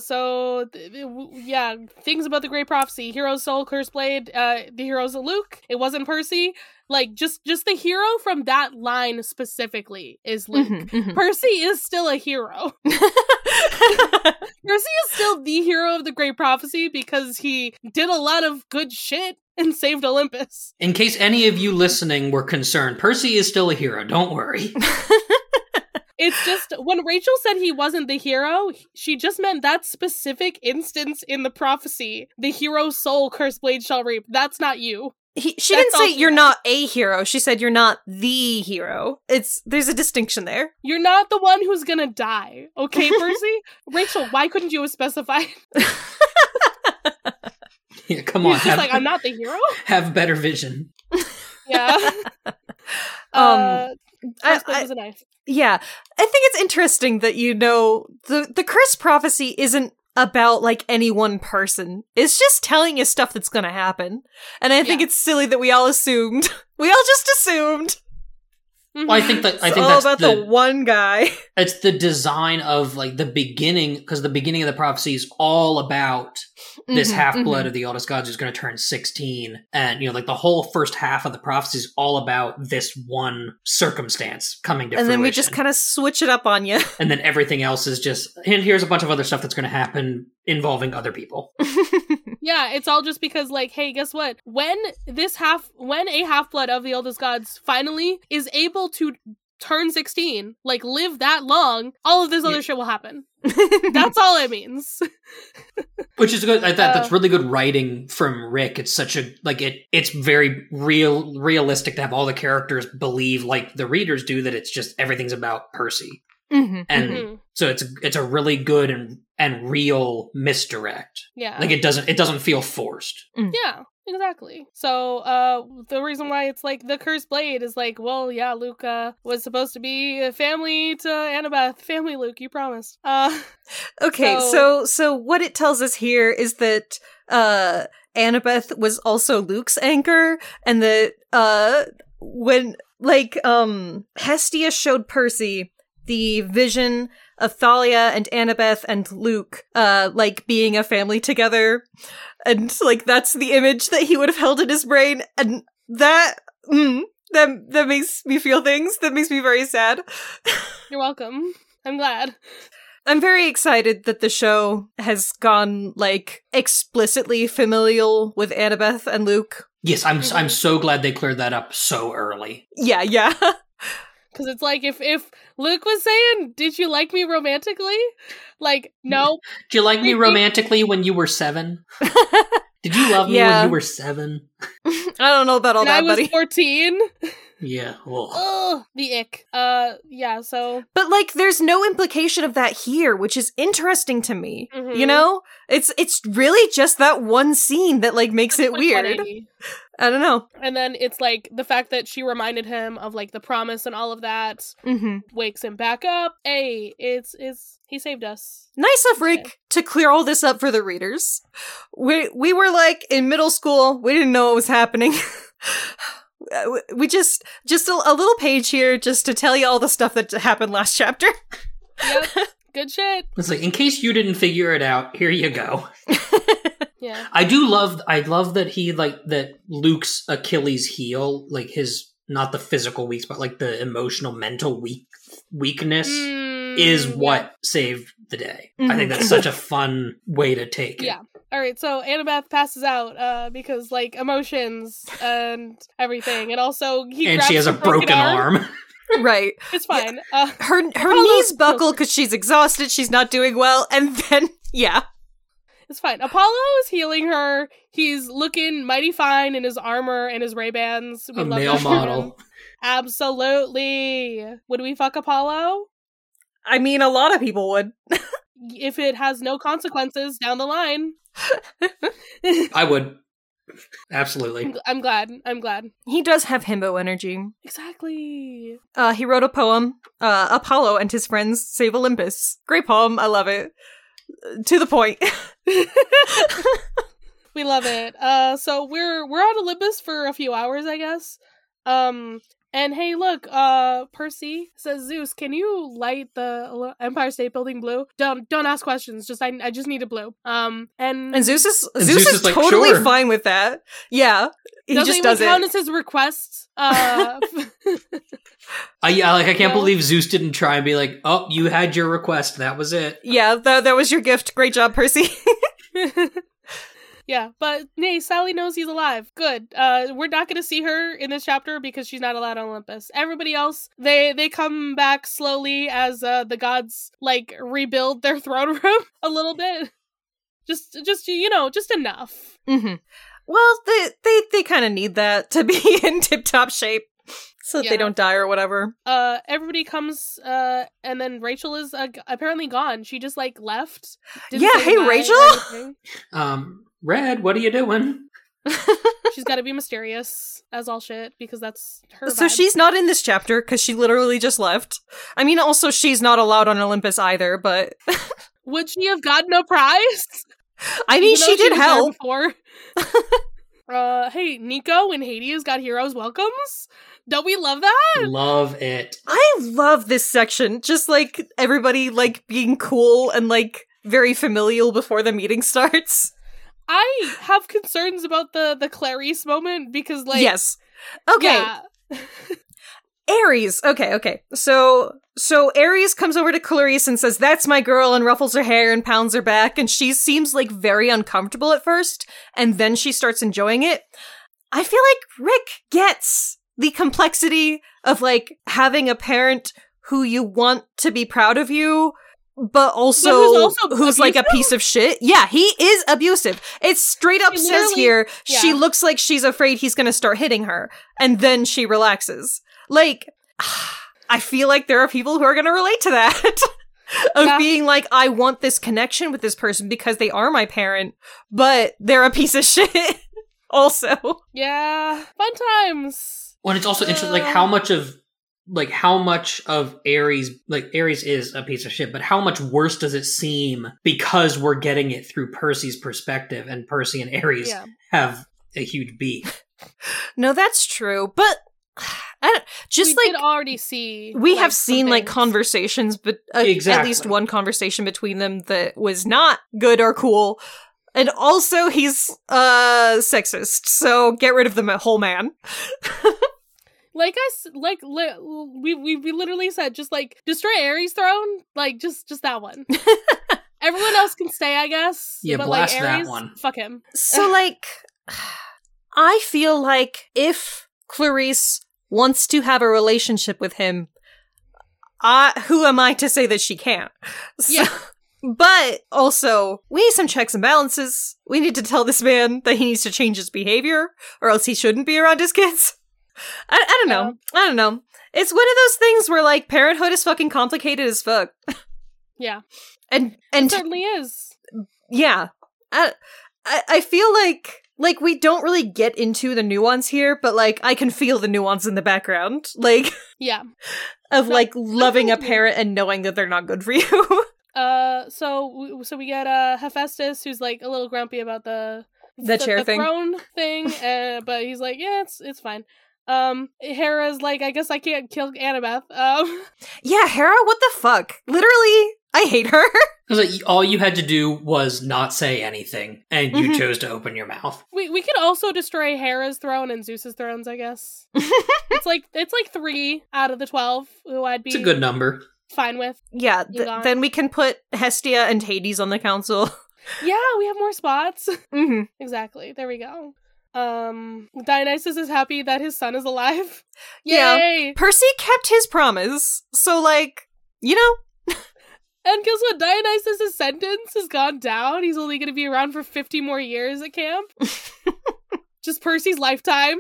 Yeah. Things about the Great Prophecy: Hero's Soul, Cursed Blade. The hero's Luke. It wasn't Percy. Like, just the hero from that line specifically is Luke. Percy is still a hero. Percy is still the hero of the Great Prophecy because he did a lot of good shit and saved Olympus. In case any of you listening were concerned, Percy is still a hero. Don't worry. It's just, when Rachel said he wasn't the hero, she just meant that specific instance in the prophecy. The hero's soul, Cursed Blade shall reap. That's not you. She didn't say you're not a hero. She said you're not the hero. There's a distinction there. You're not the one who's gonna die. Okay, Percy? Rachel, why couldn't you have specified? Yeah, come on. He's just like, I'm not the hero? Have better vision. Yeah. Cursed Blade was a knife. Yeah. I think it's interesting that, the Cursed Prophecy isn't about, like, any one person. It's just telling you stuff that's gonna happen. And I think it's silly that we all just assumed. Mm-hmm. Well, I think it's that's all about the one guy. It's the design of, like, the beginning, because the beginning of the prophecy is all about this half-blood of the oldest gods who's going to turn 16. And, like, the whole first half of the prophecy is all about this one circumstance coming to fruition. And then we just kind of switch it up on you. And then everything else is just, and here's a bunch of other stuff that's going to happen involving other people. Yeah, it's all just because, like, hey, guess what? When a half-blood of the oldest gods finally is able to turn 16, like, live that long, all of this other shit will happen. That's all it means. Which is good. That's really good writing from Rick. It's such a, like, it's very realistic to have all the characters believe, like the readers do, that it's just everything's about Percy. So it's a really good and real misdirect. Yeah. Like, it doesn't feel forced. Yeah, exactly. So the reason why it's like the Cursed Blade is like, well, yeah, Luke was supposed to be a family to Annabeth. Family, Luke, you promised. Okay, so what it tells us here is that Annabeth was also Luke's anchor, and that when, like, Hestia showed Percy the vision of Thalia and Annabeth and Luke, like, being a family together. And, like, that's the image that he would have held in his brain. And that makes me feel things. That makes me very sad. You're welcome. I'm glad. I'm very excited that the show has gone, like, explicitly familial with Annabeth and Luke. Yes, I'm so glad they cleared that up so early. Yeah. Because it's like, if Luke was saying, did you like me romantically? Like, no. Did you like me romantically when you were 7? Did you love me when you were 7? I don't know about all that, buddy. I was 14. Yeah. Ugh, the ick. Yeah, so. But, like, there's no implication of that here, which is interesting to me. Mm-hmm. You know? It's really just that one scene that, like, makes it weird. I don't know. And then it's, like, the fact that she reminded him of, like, the promise and all of that wakes him back up. Hey, he saved us. Nice of Rick to clear all this up for the readers. We were, like, in middle school. We didn't know what was happening. We just a little page here just to tell you all the stuff that happened last chapter. Yep. Good shit. It's like, in case you didn't figure it out, here you go. Yeah. I love that he, like, that Luke's Achilles heel, like his, not the physical weakness, but like the emotional, mental weakness is what saved the day. I think that's such a fun way to take it. Yeah. All right, so Annabeth passes out because, like, emotions and everything, and also and she has a broken arm. Right. It's fine. Yeah. Her knees buckle because she's exhausted, she's not doing well, and then, yeah. It's fine. Apollo is healing her. He's looking mighty fine in his armor and his Ray-Bans. A male model. Absolutely. Would we fuck Apollo? I mean, a lot of people would. If it has no consequences down the line. I would. Absolutely. I'm glad. He does have himbo energy. Exactly. He wrote a poem, Apollo and His Friends Save Olympus. Great poem. I love it. To the point. We love it. So we're on Olympus for a few hours, I guess. And hey, look, Percy says, Zeus, can you light the Empire State Building blue? Don't ask questions. I just need it blue. And Zeus is like, totally fine with that. Yeah, he just does it. Count as his request. I can't believe Zeus didn't try and be like, oh, you had your request. That was it. Yeah, that was your gift. Great job, Percy. Yeah, but nay, Sally knows he's alive. Good. We're not going to see her in this chapter because she's not allowed on Olympus. Everybody else, they come back slowly as the gods, like, rebuild their throne room a little bit. Just enough. Mm-hmm. Well, they kind of need that to be in tip-top shape. So that they don't die or whatever. Everybody comes, and then Rachel is apparently gone. She just, like, left. Hey, Rachel? Red, what are you doing? She's got to be mysterious as all shit, because that's her vibe. So she's not in this chapter, because she literally just left. I mean, also, she's not allowed on Olympus either, but... Would she have gotten a prize? I mean, she did help. Hey, Nico and Hades got heroes welcomes? Don't we love that? Love it. I love this section. Just, like, everybody, like, being cool and, like, very familial before the meeting starts. I have concerns about the Clarice moment because, like... Yes. Okay. Yeah. Ares. Okay. So Ares comes over to Clarice and says, that's my girl, and ruffles her hair and pounds her back, and she seems, like, very uncomfortable at first, and then she starts enjoying it. I feel like Rick gets the complexity of, like, having a parent who you want to be proud of you, but who's like a piece of shit. Yeah, he is abusive. It straight up says here, she looks like she's afraid he's gonna start hitting her, and then she relaxes. Like, I feel like there are people who are gonna relate to that. Of being like, I want this connection with this person because they are my parent, but they're a piece of shit also. Yeah, fun times. Well, it's also interesting, like, how much of Ares, like, Ares is a piece of shit, but how much worse does it seem because we're getting it through Percy's perspective, and Percy and Ares have a huge beef. No, that's true, but we did already see. We have seen, like, conversations, but at least one conversation between them that was not good or cool. And also, he's sexist, so get rid of the whole man. We literally said, just, like, destroy Ares' throne, like, just that one. Everyone else can stay, I guess. Yeah, but, blast like, Ares, that one. Fuck him. So, like, I feel like if Clarice wants to have a relationship with him, who am I to say that she can't? So, Yeah. But also, we need some checks and balances. We need to tell this man that he needs to change his behavior, or else he shouldn't be around his kids. I don't know. I don't know. It's one of those things where, like, parenthood is fucking complicated as fuck. Yeah. And It certainly is. yeah. I feel like we don't really get into the nuance here, but, like, I can feel the nuance in the background. Like, Yeah. of, like, loving a parent and knowing that they're not good for you. So we get Hephaestus, who's like a little grumpy about the chair thing, throne thing, but he's like, yeah, it's fine. Hera's like, I guess I can't kill Annabeth. Yeah, Hera, what the fuck? Literally, I hate her. Because like, all you had to do was not say anything, and you chose to open your mouth. We could also destroy Hera's throne and Zeus's thrones, I guess. it's like 3 out of the 12 who I'd be. It's a good number. Fine with. Yeah, then we can put Hestia and Hades on the council. Yeah, we have more spots. Mm-hmm. Exactly. There we go. Dionysus is happy that his son is alive. Yay! Yeah, Percy kept his promise. So, like, you know. And guess what? Dionysus' sentence has gone down. He's only going to be around for 50 more years at camp. Just Percy's lifetime.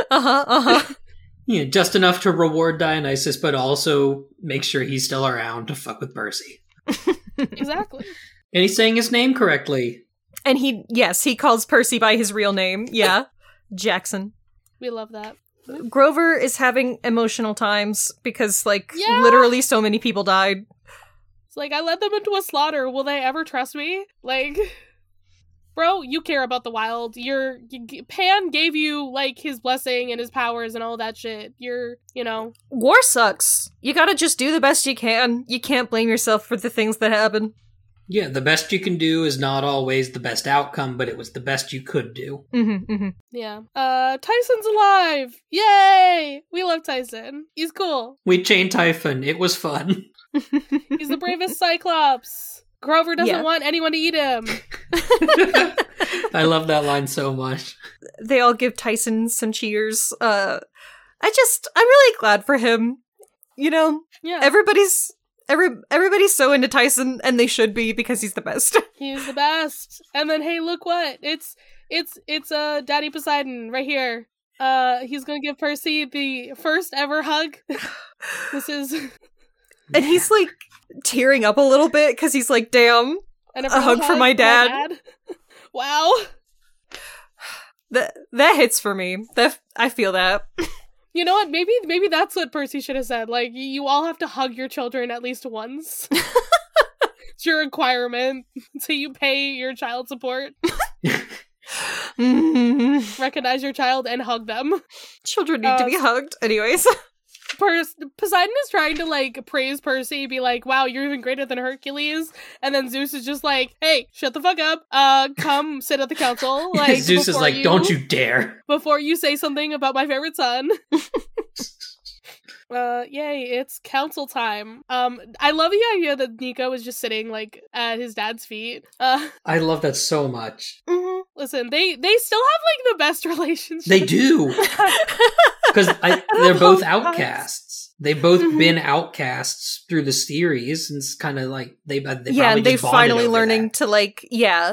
Yeah, just enough to reward Dionysus, but also make sure he's still around to fuck with Percy. Exactly. And he's saying his name correctly. And he calls Percy by his real name. Yeah. Jackson. We love that. Grover is having emotional times because, like, Yeah. literally so many people died. It's like, I led them into a slaughter. Will they ever trust me? Like, bro, you care about the wild. Pan gave you, like, his blessing and his powers and all that shit. You know. War sucks. You gotta just do the best you can. You can't blame yourself for the things that happen. Yeah, the best you can do is not always the best outcome, but it was the best you could do. Mm-hmm, mm-hmm. Yeah. Tyson's alive! Yay! We love Tyson. He's cool. We chained Typhon. It was fun. He's the bravest Cyclops. Grover doesn't want anyone to eat him. I love that line so much. They all give Tyson some cheers. I'm really glad for him. You know, Yeah. everybody's so into Tyson, and they should be, because he's the best. He's the best. And then, hey, look what? It's Daddy Poseidon right here. He's gonna give Percy the first ever hug. This is... And he's, like, tearing up a little bit, because he's like, damn, a hug for my dad. Wow. That hits for me. I feel that. You know what? Maybe that's what Percy should have said. Like, you all have to hug your children at least once. It's your requirement. So you pay your child support. Recognize your child and hug them. Children need to be hugged. Anyways. Poseidon is trying to, like, praise Percy, be like, wow, you're even greater than Hercules. And then Zeus is just like, hey, shut the fuck up. Come sit at the council. Like, Zeus is like, don't you dare. Before you say something about my favorite son. Yay, it's council time. I love the idea that Nico is just sitting, like, at his dad's feet. I love that so much. Mm-hmm. Listen, they still have, like, the best relationship. They do. Because they're both outcasts. They've both been outcasts through the series, and it's kind of like they've finally learning to, like,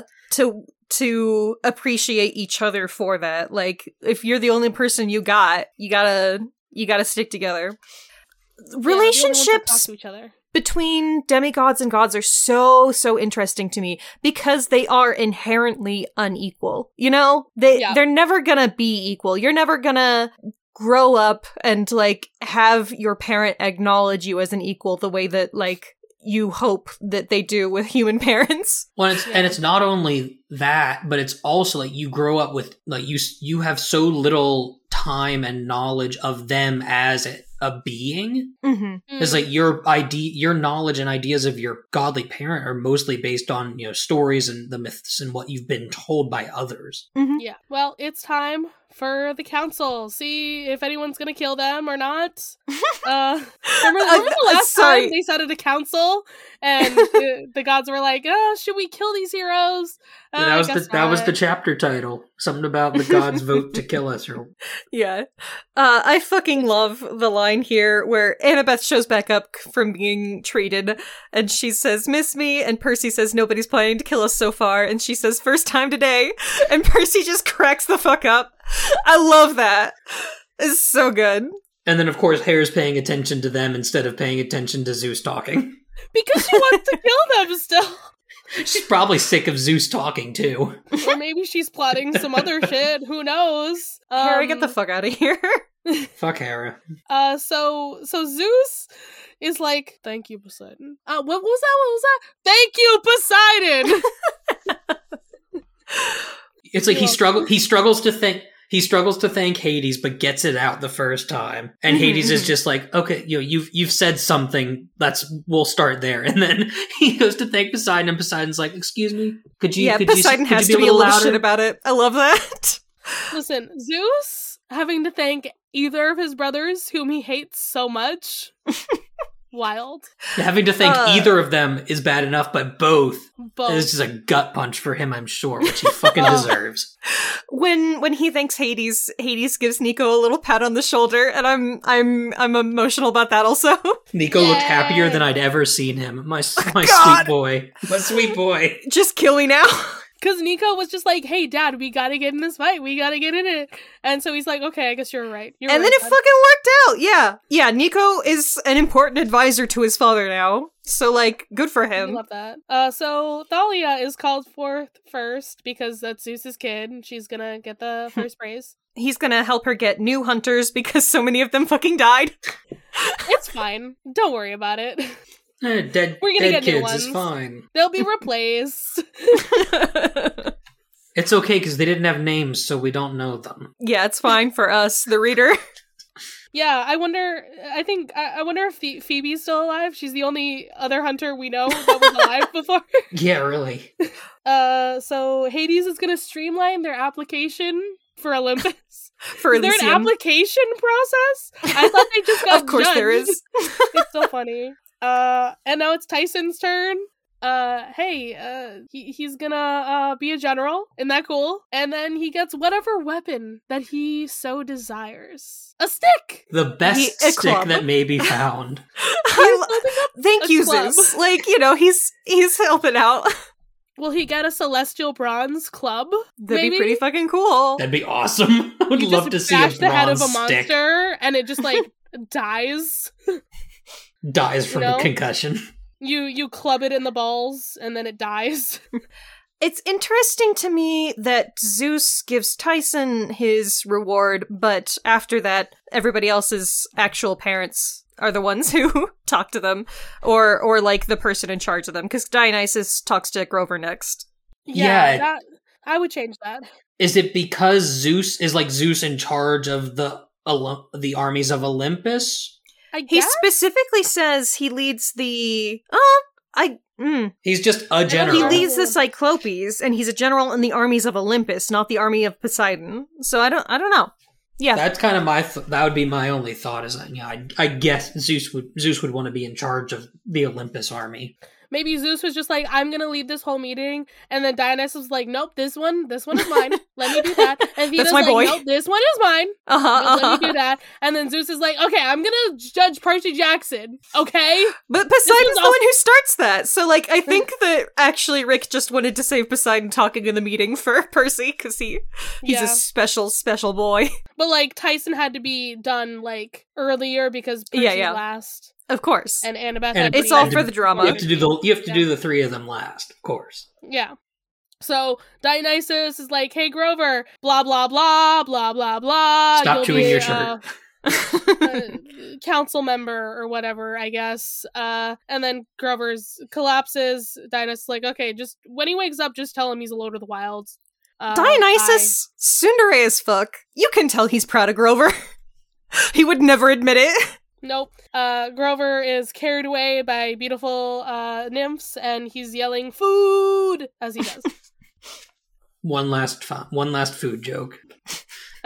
to appreciate each other for that. Like, if you're the only person you gotta stick together. Relationships to each other between demigods and gods are so interesting to me, because they are inherently unequal. You know, they're never gonna be equal. You're never gonna grow up and, like, have your parent acknowledge you as an equal the way that, like, you hope that they do with human parents. Well, and it's not only that, but it's also, like, you grow up with, like, you have so little time and knowledge of them as a being. Mm-hmm. It's like your knowledge and ideas of your godly parent are mostly based on, you know, stories and the myths and what you've been told by others. Mm-hmm. Yeah. Well, it's time for the council. See if anyone's gonna kill them or not. Remember the last time they sat at a council and the gods were like, "Oh, should we kill these heroes?" That was the chapter title. Something about the gods vote to kill us, or Yeah. I fucking love the line here where Annabeth shows back up from being treated, and she says, "Miss me?" And Percy says, "Nobody's planning to kill us so far." And she says, "First time today." And Percy just cracks the fuck up. I love that. It's so good. And then, of course, Hare's paying attention to them instead of paying attention to Zeus talking. Because she wants to kill them still. She's probably sick of Zeus talking, too. Or maybe she's plotting some other shit. Who knows? Hera, get the fuck out of here. Fuck Hera. So Zeus is like, "Thank you, Poseidon." What was that? Thank you, Poseidon! It's like he struggles to thank Hades, but gets it out the first time. And Hades is just like, "Okay, you've said something. We'll start there." And then he goes to thank Poseidon, and Poseidon's like, "Excuse me, Poseidon has to be a little shit about it. I love that. Listen, Zeus having to thank either of his brothers, whom he hates so much. Wild. Having to thank either of them is bad enough, but both is just a gut punch for him, I'm sure, which he fucking deserves. When he thanks Hades gives Nico a little pat on the shoulder, and I'm emotional about that also. Nico looked happier than I'd ever seen him. My sweet boy. My sweet boy. Just kill me now. Because Nico was just like, "Hey, Dad, we gotta get in this fight. We gotta get in it." And so he's like, "Okay, I guess you're right." And then it fucking worked out. Yeah. Yeah, Nico is an important advisor to his father now. So, like, good for him. I love that. So Thalia is called forth first because that's Zeus's kid. And she's gonna get the first praise. He's gonna help her get new hunters because so many of them fucking died. It's fine. Don't worry about it. Dead kids is fine. They'll be replaced. It's okay because they didn't have names, so we don't know them. Yeah, it's fine for us, the reader. Yeah, I wonder if Phoebe's still alive. She's the only other hunter we know that was alive before. Yeah, really. So Hades is gonna streamline their application for Olympus. For is there an application process? I thought they just got Of course judged. There is. It's so funny. And now it's Tyson's turn. He's gonna be a general. Isn't that cool? And then he gets whatever weapon that he so desires. A stick! The best stick that may be found. Thank you, Zeus. Like, he's helping out. Will he get a celestial bronze club? That'd be pretty fucking cool. That'd be awesome. I would love to see a bronze stick. The head of a monster, and it just, like, dies. Dies from a concussion. You club it in the balls, and then it dies. It's interesting to me that Zeus gives Tyson his reward, but after that, everybody else's actual parents are the ones who talk to them, or like the person in charge of them, because Dionysus talks to Grover next. Yeah. I would change that. Is it because Zeus is like Zeus in charge of the armies of Olympus? He specifically says he leads the... He's just a general. He leads the Cyclopes, and he's a general in the armies of Olympus, not the army of Poseidon. So I don't know. Yeah, that's kind of that would be my only thought. Is that I guess Zeus would want to be in charge of the Olympus army. Maybe Zeus was just like, "I'm gonna lead this whole meeting," and then Dionysus was like, "Nope, this one is mine. Let me do that." And Venus my boy. "Nope, this one is mine. Let me do that." And then Zeus is like, "Okay, I'm gonna judge Percy Jackson." Okay, but Poseidon's the one who starts that. So, like, I think that actually Rick just wanted to save Poseidon talking in the meeting for Percy because he's a special boy. But like Tyson had to be done like earlier because Percy last. Of course. And Annabeth it's all for the drama. You have to do the three of them last, of course. Yeah. So Dionysus is like, "Hey Grover, blah blah blah, blah blah blah. Stop chewing your shirt." Council member or whatever, I guess. And then Grover's collapses. Dionysus is like, "Okay, just when he wakes up, just tell him he's a Lord of the Wilds." Dionysus, tsundere as fuck. You can tell he's proud of Grover. He would never admit it. Nope. Grover is carried away by beautiful nymphs, and he's yelling "food" as he does. One last food joke.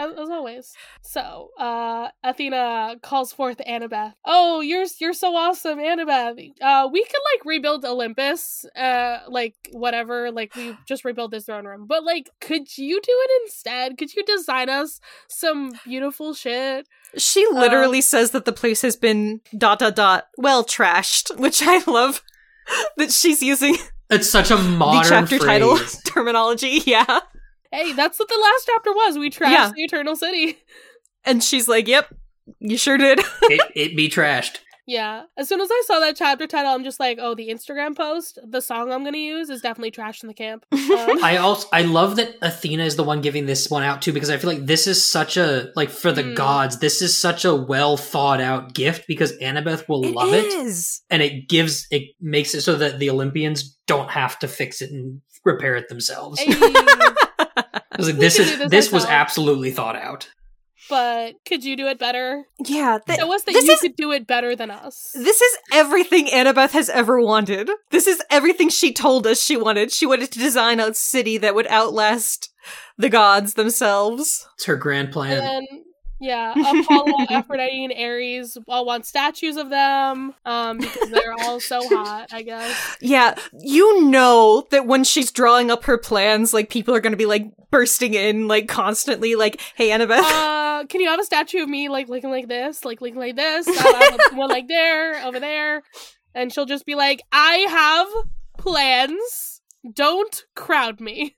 as always. So, Athena calls forth Annabeth. Oh, you're so awesome, Annabeth. We could like rebuild Olympus, like whatever, like we just rebuild this throne room. But like, could you do it instead? Could you design us some beautiful shit? She literally says that the place has been ... well trashed, which I love that she's using. It's such a modern the chapter phrase. title terminology. Yeah. Hey, that's what the last chapter was. We trashed the Eternal City. And she's like, yep, you sure did. it be trashed. Yeah. As soon as I saw that chapter title, I'm just like, oh, the Instagram post, the song I'm going to use is definitely Trash in the Camp. I love that Athena is the one giving this one out too, because I feel like this is such a, like, for the gods, this is such a well thought out gift, because Annabeth will love it. And it makes it so that the Olympians don't have to fix it and repair it themselves. Hey. I was like, this was absolutely thought out. But could you do it better? Yeah. Show us that you could do it better than us. This is everything Annabeth has ever wanted. This is everything she told us she wanted. She wanted to design a city that would outlast the gods themselves. It's her grand plan. And then, yeah, Apollo, Aphrodite, and Ares all want statues of them, because they're all so hot, I guess. Yeah, you know that when she's drawing up her plans, like, people are gonna be, like, bursting in, like, constantly, like, hey, Annabeth. Can you have a statue of me, like, looking like this? Like, looking like this? One like there, over there. And she'll just be like, I have plans. Don't crowd me.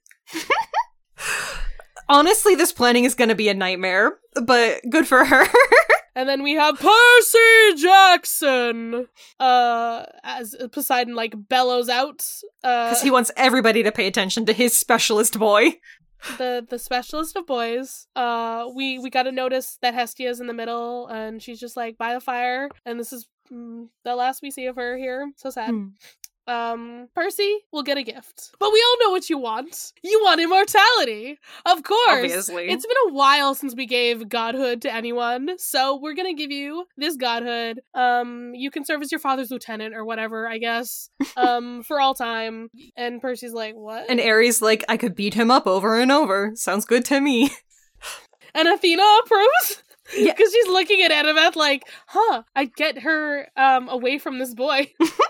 Honestly, this planning is gonna be a nightmare, but good for her. And then we have Percy Jackson, as Poseidon, like, bellows out. Because he wants everybody to pay attention to his specialist boy. The specialist of boys. We got to notice that Hestia's in the middle, and she's just, like, by the fire, and this is the last we see of her here. So sad. Percy will get a gift. But we all know what you want. You want immortality. Of course. Obviously. It's been a while since we gave godhood to anyone, so we're gonna give you this godhood. You can serve as your father's lieutenant or whatever, I guess. For all time. And Percy's like, what? And Ares like, I could beat him up over and over. Sounds good to me. And Athena approves? Yeah. Because she's looking at Annabeth like, I'd get her away from this boy.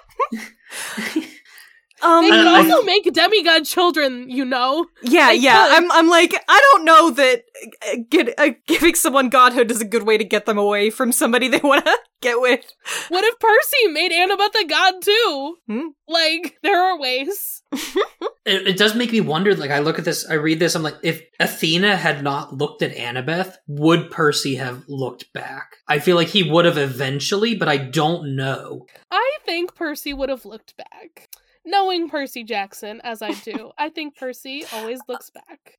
They could also make demigod children, you know. Yeah, I'm like, I don't know that giving someone godhood is a good way to get them away from somebody they want to get with. What if Percy made Annabeth a god too? Like, there are ways. It does make me wonder, like, I look at this, I read this, I'm like, if Athena had not looked at Annabeth, would Percy have looked back? I feel like he would have eventually, but I don't know. I think Percy would have looked back. Knowing Percy Jackson, as I do, I think Percy always looks back.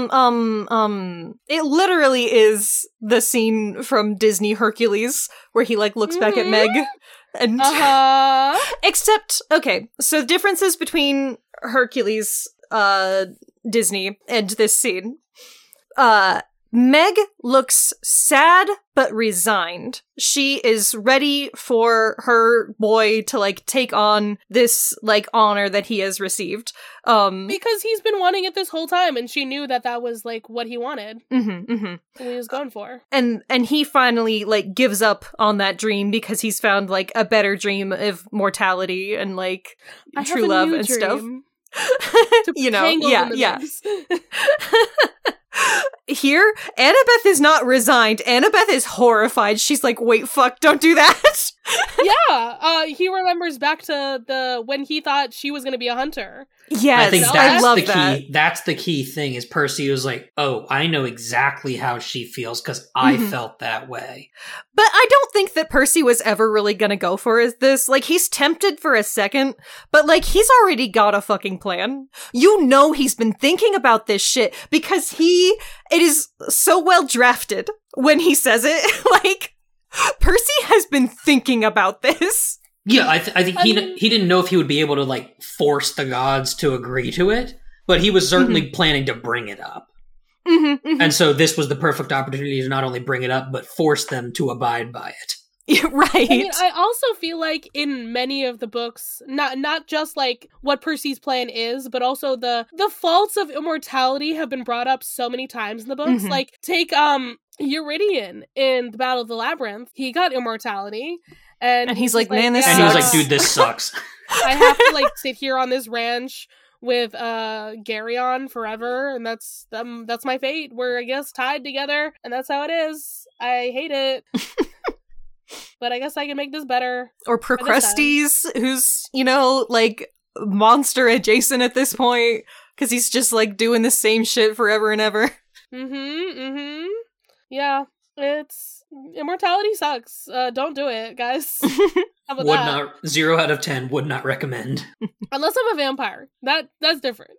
It literally is the scene from Disney Hercules, where he, like, looks back at Meg, and... Except, okay, so the differences between Hercules, Disney, and this scene. Meg looks sad but resigned. She is ready for her boy to, like, take on this, like, honor that he has received. Because he's been wanting it this whole time, and she knew that that was, like, what he wanted. What he was going for. And he finally, like, gives up on that dream because he's found, like, a better dream of mortality and, like, true love and stuff. You know, yeah. Here, Annabeth is not resigned. Annabeth is horrified. She's like, wait, fuck, don't do that. Yeah, he remembers back to when he thought she was going to be a hunter. Yes, I think I love the that. key. That's the key thing, is Percy was like, oh, I know exactly how she feels because I felt that way. But I don't think that Percy was ever really gonna go for this. Like, he's tempted for a second, but, like, he's already got a fucking plan. You know he's been thinking about this shit because it is so well drafted when he says it. Like, Percy has been thinking about this. Yeah, I think he didn't know if he would be able to, like, force the gods to agree to it, but he was certainly planning to bring it up. And so this was the perfect opportunity to not only bring it up, but force them to abide by it. Right. I mean, I also feel like in many of the books, not just like what Percy's plan is, but also the faults of immortality have been brought up so many times in the books. Mhm. Like, take Eurydion in the Battle of the Labyrinth. He got immortality. And he's like, man, this And he was like, sucks. dude, this sucks. I have to like sit here on this ranch with Garyon forever, and that's my fate. We're, I guess, tied together, and that's how it is. I hate it. But I guess I can make this better. Or Procrustes, who's, like, monster adjacent at this point, because he's just, like, doing the same shit forever and ever. Yeah, immortality sucks. Don't do it, guys. How about Would that? not 0 out of 10. Would not recommend. Unless I'm a vampire. That's different.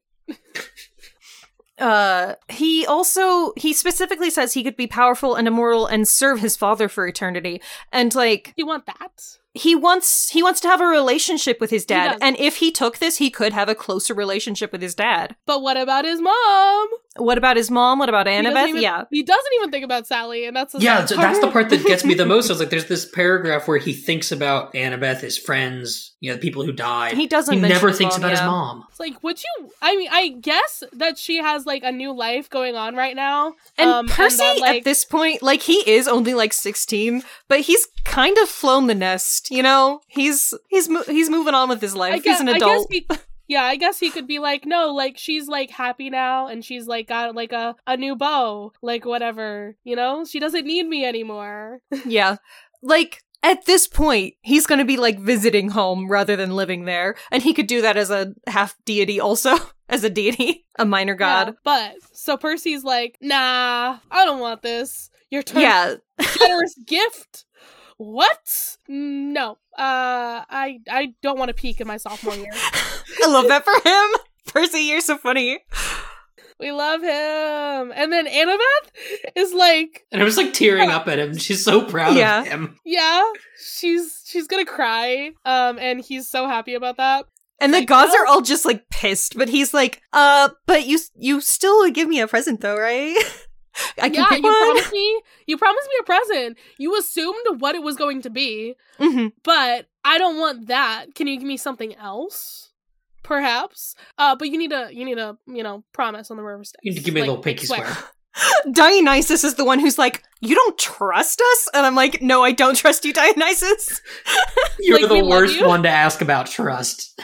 He specifically says he could be powerful and immortal and serve his father for eternity. And, like, You want that? he wants to have a relationship with his He dad. does. And if he took this, he could have a closer relationship with his dad. But what about his mom? What about his mom? What about He doesn't Annabeth? even- Yeah. He doesn't even think about Sally, and that's Yeah, that's the part that gets me the most. I was like, there's this paragraph where he thinks about Annabeth, his friends, the people who died. He doesn't He mention never his thinks mom, about his yeah. mom. It's like, would you? I mean, I guess that she has like a new life going on right now. And Percy, that, like, at this point, like, he is only, like, 16, but he's kind of flown the nest, He's moving on with his life. He's an adult. I guess he could be like, no, like, she's like happy now, and she's like got like a new beau, like whatever, she doesn't need me anymore. Yeah. Like, at this point, he's gonna be, like, visiting home rather than living there, and he could do that as a half-deity also, as a deity, a minor god. Yeah, but, so Percy's like, nah, I don't want this. Your Yeah. generous gift. What? No. I don't want to peak in my sophomore year. I love that for him. Percy, you're so funny. We love him. And then Annabeth is like, And I was like tearing up at him. She's so proud Yeah. of him. yeah, she's gonna cry. And he's so happy about that. And the Like, gods oh. are all just, like, pissed, but he's like, but you still would give me a present, though, right? I can pick you one? promised me a present. You assumed what it was going to be, Mhm. but I don't want that. Can you give me something else? Perhaps. But you need to, promise on the river Styx. You need to give me a Like, little pinky swear. Dionysus is the one who's like, you don't trust us? And I'm like, no, I don't trust you, Dionysus. You're Like, we the love worst you. one to ask about trust.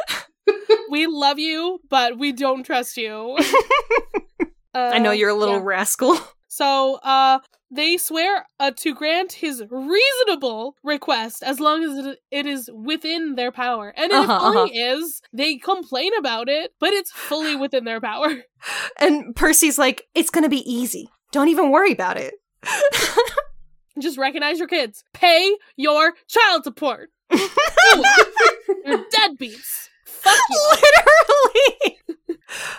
We love you, but we don't trust you. I know you're a little yeah. rascal. So, they swear to grant his reasonable request as long as it is within their power. And if only is, they complain about it, but it's fully within their power. And Percy's like, it's gonna be easy. Don't even worry about it. Just recognize your kids. Pay your child support. You're deadbeats. Fuck you. Literally.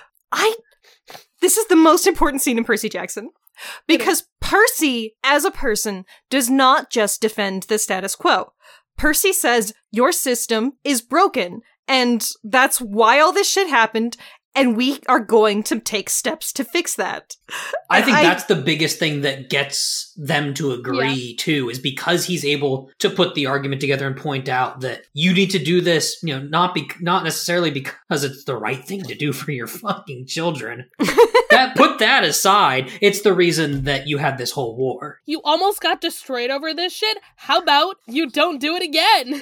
This is the most important scene in Percy Jackson. Because Percy, as a person, does not just defend the status quo. Percy says, your system is broken, and that's why all this shit happened, and we are going to take steps to fix that. I think that's the biggest thing that gets them to agree, too, is because he's able to put the argument together and point out that you need to do this, not necessarily because it's the right thing to do for your fucking children. Put that aside, it's the reason that you had this whole war. You almost got destroyed over this shit. How about you don't do it again?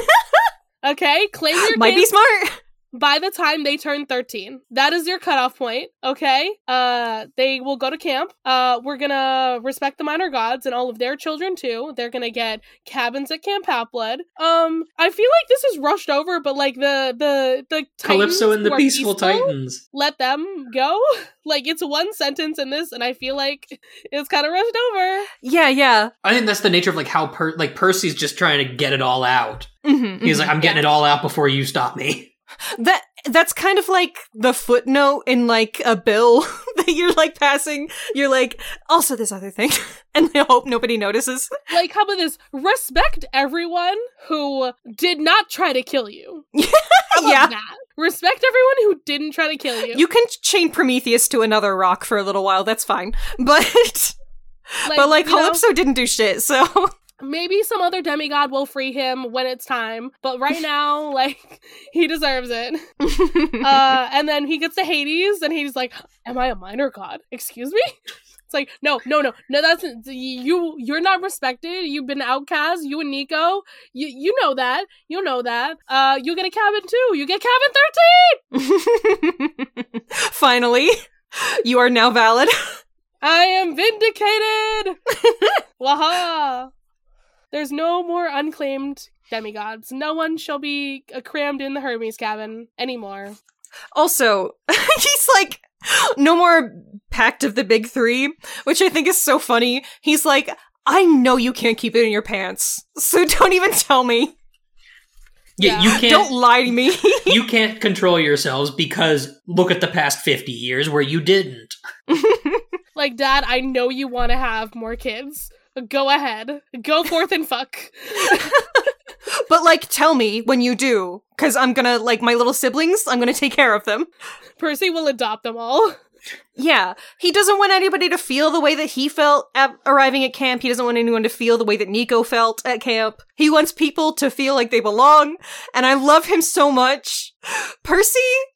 Okay? Claim your Might be kids smart. by the time they turn 13. That is your cutoff point, okay? They will go to camp. We're gonna respect the minor gods and all of their children too. They're gonna get cabins at Camp Half-Blood. I feel like this is rushed over, but like the Calypso Titans and the who are Peaceful peaceful, Titans. let them go. Like, it's one sentence in this, and I feel like it's kind of rushed over. Yeah. I think that's the nature of like how Percy's just trying to get it all out. Mm-hmm, He's like, I'm getting it all out before you stop me. That's kind of like the footnote in like a bill that you're like passing. You're like, also this other thing, and I hope nobody notices. Like, how about this? Respect everyone who did not try to kill you. How about that? Respect everyone who didn't try to kill you. You can chain Prometheus to another rock for a little while. That's fine, but like Calypso didn't do shit. So maybe some other demigod will free him when it's time, but right now, like, he deserves it. And then he gets to Hades, and Hades like, am I a minor god? Excuse me? It's like, no, that's you're not respected. You've been outcast. You and Nico, you know that. You get a cabin too. You get cabin 13. Finally, you are now valid. I am vindicated. Waha! There's no more unclaimed demigods. No one shall be crammed in the Hermes cabin anymore. Also, he's like, no more Pact of the Big Three, which I think is so funny. He's like, I know you can't keep it in your pants, so don't even tell me. Yeah, you can't. Don't lie to me. You can't control yourselves because look at the past 50 years where you didn't. Like, Dad, I know you want to have more kids. Go ahead. Go forth and fuck. But, like, tell me when you do, because I'm gonna, like, my little siblings, I'm gonna take care of them. Percy will adopt them all. Yeah, he doesn't want anybody to feel the way that he felt at arriving at camp. He doesn't want anyone to feel the way that Nico felt at camp. He wants people to feel like they belong, and I love him so much. Percy?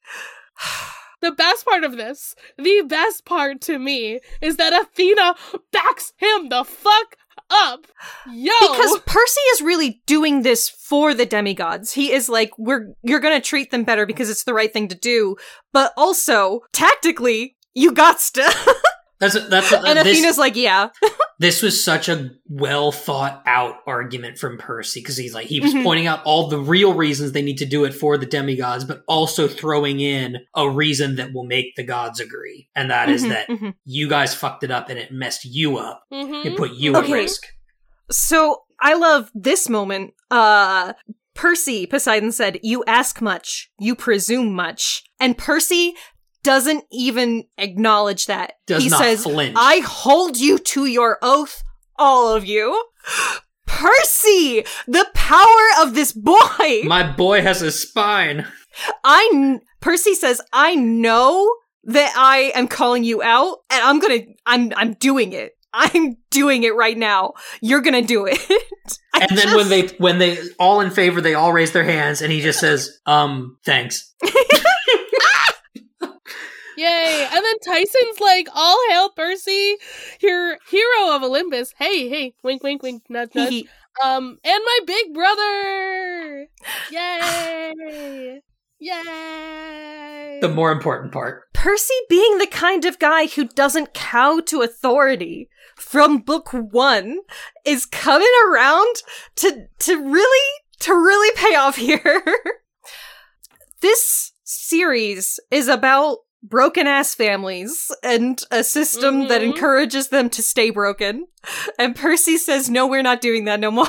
The best part of this, the best part to me, is that Athena backs him the fuck up. Yo! Because Percy is really doing this for the demigods. He is like, you're gonna treat them better because it's the right thing to do, but also, tactically, you gots to. And Athena's like, yeah. This was such a well thought out argument from Percy, because he was pointing out all the real reasons they need to do it for the demigods, but also throwing in a reason that will make the gods agree. And that is that you guys fucked it up and it messed you up. It put you at risk. So I love this moment. Percy, Poseidon said, you ask much, you presume much. And Percy doesn't even acknowledge that. He says, flinch. I hold you to your oath, all of you. Percy! The power of this boy! My boy has a spine. Percy says, I know that I am calling you out, and I'm doing it. I'm doing it right now. You're gonna do it. And then when they all in favor, they all raise their hands, and he just says, thanks. Yay! And then Tyson's like, all hail Percy, your hero of Olympus. Hey, wink, wink, wink, nudge, nudge. And my big brother! Yay! Yay! The more important part. Percy being the kind of guy who doesn't cow to authority from book 1 is coming around to really pay off here. This series is about broken-ass families and a system that encourages them to stay broken. And Percy says, no, we're not doing that no more.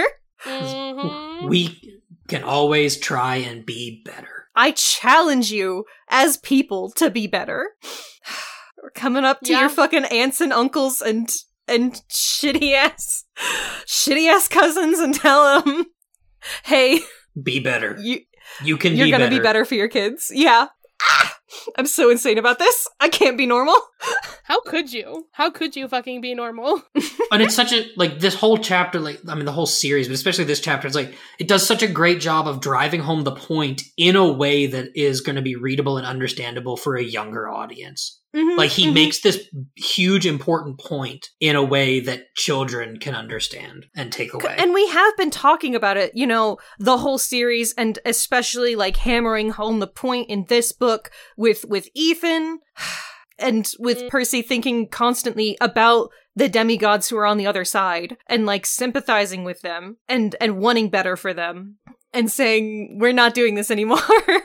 We can always try and be better. I challenge you as people to be better. We're coming up to your fucking aunts and uncles and shitty ass cousins and tell them, hey, be better. You're gonna be better for your kids. Yeah. I'm so insane about this. I can't be normal. How could you? How could you fucking be normal? And it's such a, this whole chapter, the whole series, but especially this chapter, it's it does such a great job of driving home the point in a way that is going to be readable and understandable for a younger audience. He makes this huge, important point in a way that children can understand and take away. And we have been talking about it, the whole series, and especially, hammering home the point in this book with Ethan, and with Percy thinking constantly about the demigods who are on the other side, and, sympathizing with them, and wanting better for them, and saying, we're not doing this anymore.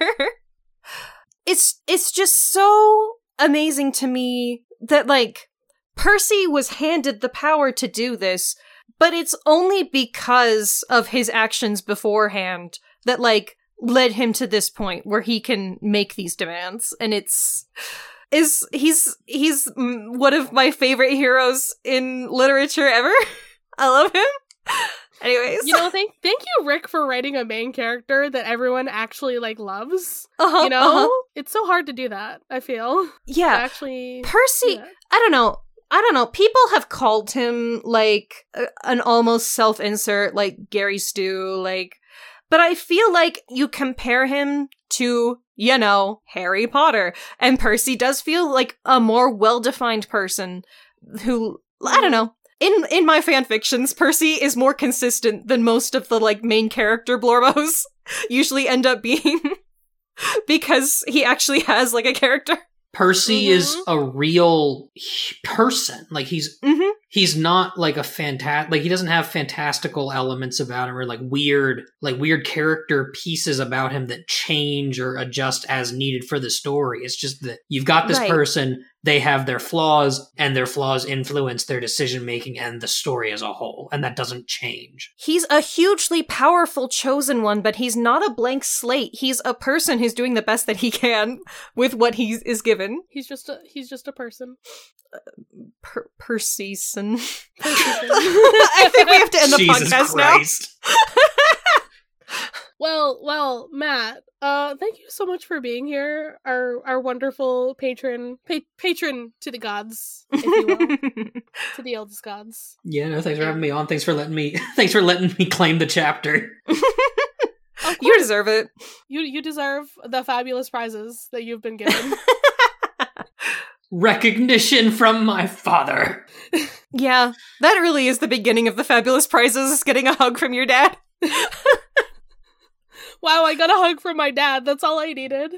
It's just so amazing to me that, Percy was handed the power to do this, but it's only because of his actions beforehand that, led him to this point where he can make these demands. And he's one of my favorite heroes in literature ever. I love him. Anyways. Thank you, Rick, for writing a main character that everyone actually, loves. It's so hard to do that, I feel. Yeah. Actually. Percy, I don't know. I don't know, people have called him, like, an almost self-insert, like, Gary Stu, like, but I feel like you compare him to, you know, Harry Potter, and Percy does feel like a more well-defined person who, I don't know, in my fanfictions, Percy is more consistent than most of the, like, main character Blorbos usually end up being, because he actually has, like, a character. Percy is a real person. Like, he's not like like, he doesn't have fantastical elements about him or like weird character pieces about him that change or adjust as needed for the story. It's just that you've got this person, they have their flaws, and their flaws influence their decision making and the story as a whole, and that doesn't change. He's a hugely powerful chosen one, but he's not a blank slate. He's a person who's doing the best that he can with what he is given. He's just a person. Perseason. I think we have to end the podcast Christ. now. Well, Matt, thank you so much for being here, our wonderful patron to the gods, if you will, to the eldest gods. Yeah, no, thanks for having me on. Thanks for letting me claim the chapter. You deserve it. You deserve the fabulous prizes that you've been given. Recognition from my father. Yeah, that really is the beginning of the fabulous prizes, getting a hug from your dad. Wow, I got a hug from my dad. That's all I needed.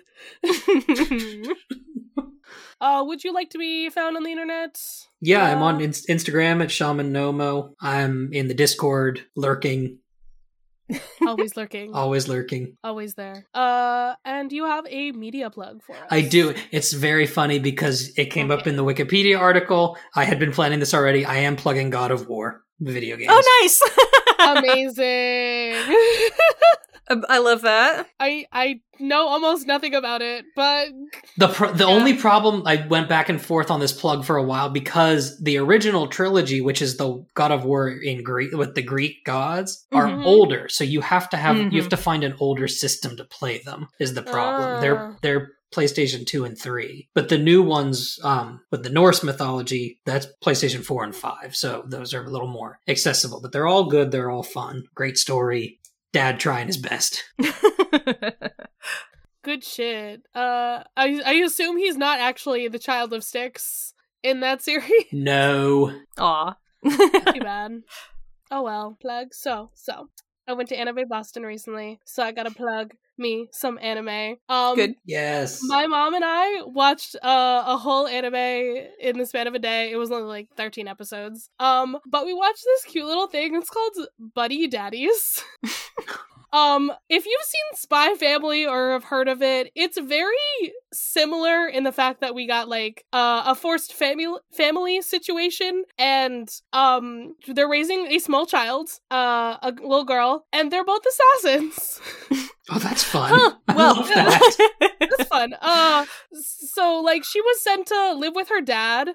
Would you like to be found on the internet? Yeah, I'm on Instagram at Shaman Nomo. I'm in the Discord, lurking. Always lurking. Always lurking. Always there. And you have a media plug for us. I do. It's very funny because it came up in the Wikipedia article. I had been planning this already. I am plugging God of War, the video game. Oh, nice! Amazing. I love that. I know almost nothing about it, but the only problem, I went back and forth on this plug for a while because the original trilogy, which is the God of War in Greek with the Greek gods, are older. So you have to you have to find an older system to play them. Is the problem? They're PlayStation 2 and 3. But the new ones, with the Norse mythology, that's PlayStation 4 and 5. So those are a little more accessible. But they're all good. They're all fun. Great story. Dad trying his best. Good shit. I assume he's not actually the child of Styx in that series. No. Aw. Too bad. Oh well. Plug. So. I went to Anime Boston recently, so I gotta plug me some anime. Good. Yes. My mom and I watched a whole anime in the span of a day. It was only like 13 episodes. But we watched this cute little thing. It's called Buddy Daddies. If you've seen Spy Family or have heard of it, it's very similar in the fact that we got like a forced family situation, and they're raising a small child, a little girl, and they're both assassins. Oh, that's fun. Huh. Well, I love that. That's fun. So like she was sent to live with her dad.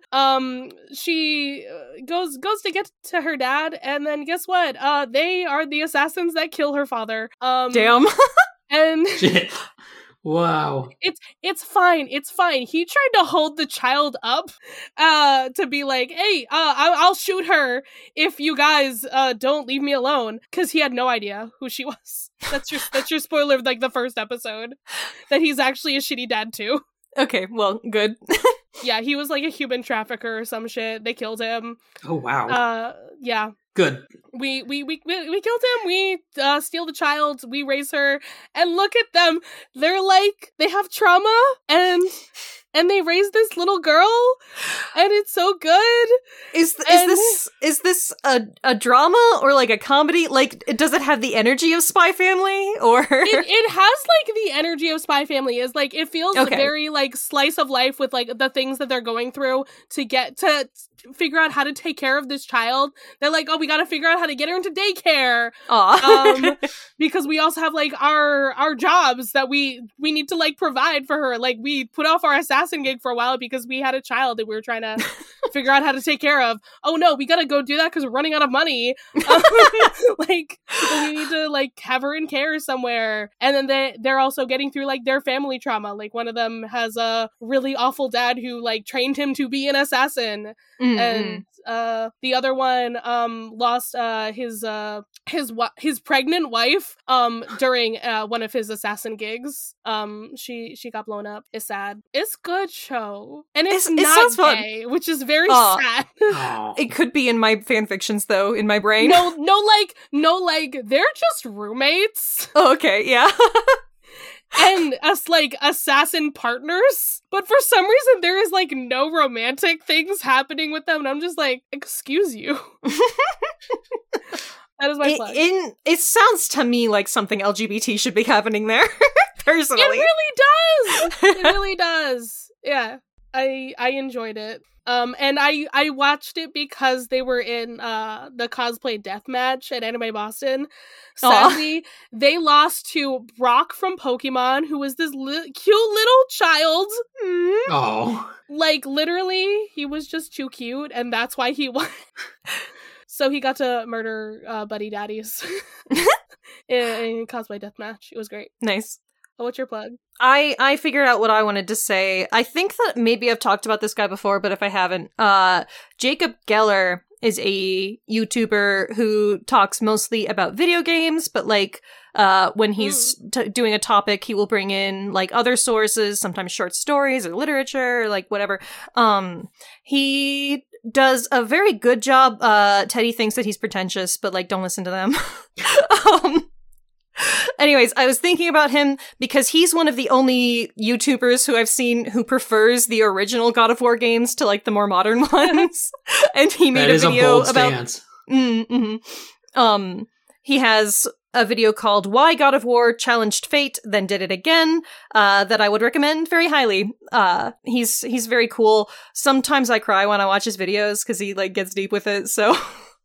She goes to get to her dad, and then guess what? They are the assassins that kill her father. Damn. And Shit. Wow. It's fine. It's fine. He tried to hold the child up, to be like, hey, I'll shoot her if you guys don't leave me alone, because he had no idea who she was. That's your spoiler of like the first episode, that he's actually a shitty dad too. Okay, well, good. Yeah, he was like a human trafficker or some shit. They killed him. Oh wow. Yeah. Good. We killed him. We steal the child. We raise her, and look at them. They're like, they have trauma, and they raise this little girl, and it's so good. Is this a drama or like a comedy? Like, does it have the energy of Spy Family, or it has like the energy of Spy Family? Is like, it feels very like slice of life with like the things that they're going through to get to figure out how to take care of this child. They're like, oh, we got to figure out how to get her into daycare. Because we also have like our jobs that we need to like provide for her. Like, we put off our assassin gig for a while because we had a child that we were trying to figure out how to take care of. Oh no, we gotta go do that because we're running out of money. Like, we need to like have her in care somewhere. And then they're also getting through like their family trauma. Like one of them has a really awful dad who like trained him to be an assassin. Mm-hmm. And the other one lost his pregnant wife during one of his assassin gigs. She got blown up. It's sad. It's good show. And it's not gay, which is very sad. It could be in my fanfictions though, in my brain. No, they're just roommates. Oh, okay, yeah. And us like assassin partners, but for some reason there is like no romantic things happening with them, and I'm just like, excuse you. That is my plug. It sounds to me like something LGBT should be happening there. Personally, it really does. It really does. Yeah, I enjoyed it. And I watched it because they were in the cosplay deathmatch at Anime Boston. Sadly, they lost to Brock from Pokemon, who was this cute little child. Oh. Like, literally, he was just too cute, and that's why he won. So he got to murder Buddy Daddies in cosplay deathmatch. It was great. Nice. What's your plug? I figured out what I wanted to say. I think that maybe I've talked about this guy before, but if I haven't, Jacob Geller is a YouTuber who talks mostly about video games, but like when he's doing a topic, he will bring in like other sources, sometimes short stories or literature, or like whatever. He does a very good job. Teddy thinks that he's pretentious, but like don't listen to them. Anyways, I was thinking about him because he's one of the only YouTubers who I've seen who prefers the original God of War games to like the more modern ones. And he made a video about he has a video called Why God of War Challenged Fate, Then Did It Again, that I would recommend very highly. He's very cool. Sometimes I cry when I watch his videos because he like gets deep with it, so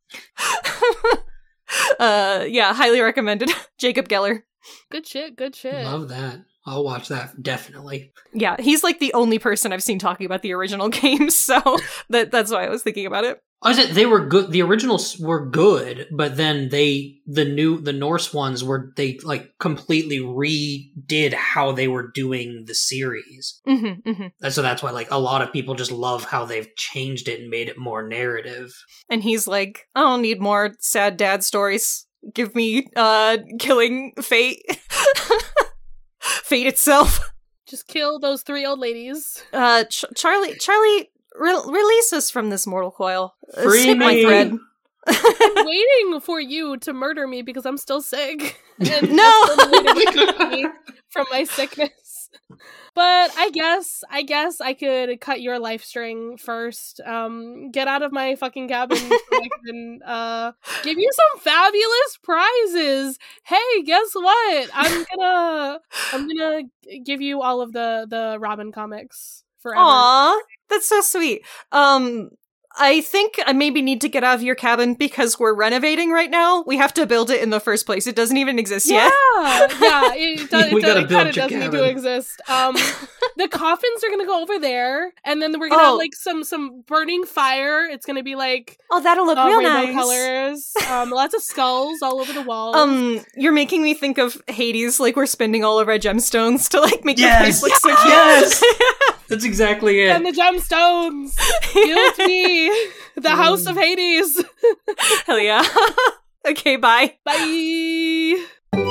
yeah, highly recommended. Jacob Geller. Good shit. Love that. I'll watch that, definitely. Yeah, he's like the only person I've seen talking about the original games, so that's why I was thinking about it. I said they were good. The originals were good, but then the Norse ones they like completely redid how they were doing the series. So that's why like a lot of people just love how they've changed it and made it more narrative. And he's like, I don't need more sad dad stories. Give me killing Fate. Fate itself. Just kill those 3 old ladies. Charlie, release us from this mortal coil. Free my thread. I'm waiting for you to murder me because I'm still sick. And no! Me from my sickness. But I guess I could cut your life string first. Get out of my fucking cabin so I can give you some fabulous prizes. Hey, guess what? I'm gonna give you all of the Robin comics forever. Aw, that's so sweet. I think I maybe need to get out of your cabin because we're renovating right now. We have to build it in the first place. It doesn't even exist yet. Yeah, it kind of does need to exist. The coffins are gonna go over there, and then we're gonna have like some burning fire. It's gonna be like that'll look real rainbow nice. Colors. Lots of skulls all over the walls. You're making me think of Hades. Like we're spending all of our gemstones to like make the place look so cute. Yes. That's exactly it. And the gemstones. Build me the House of Hades. Hell yeah. Okay, bye. Bye.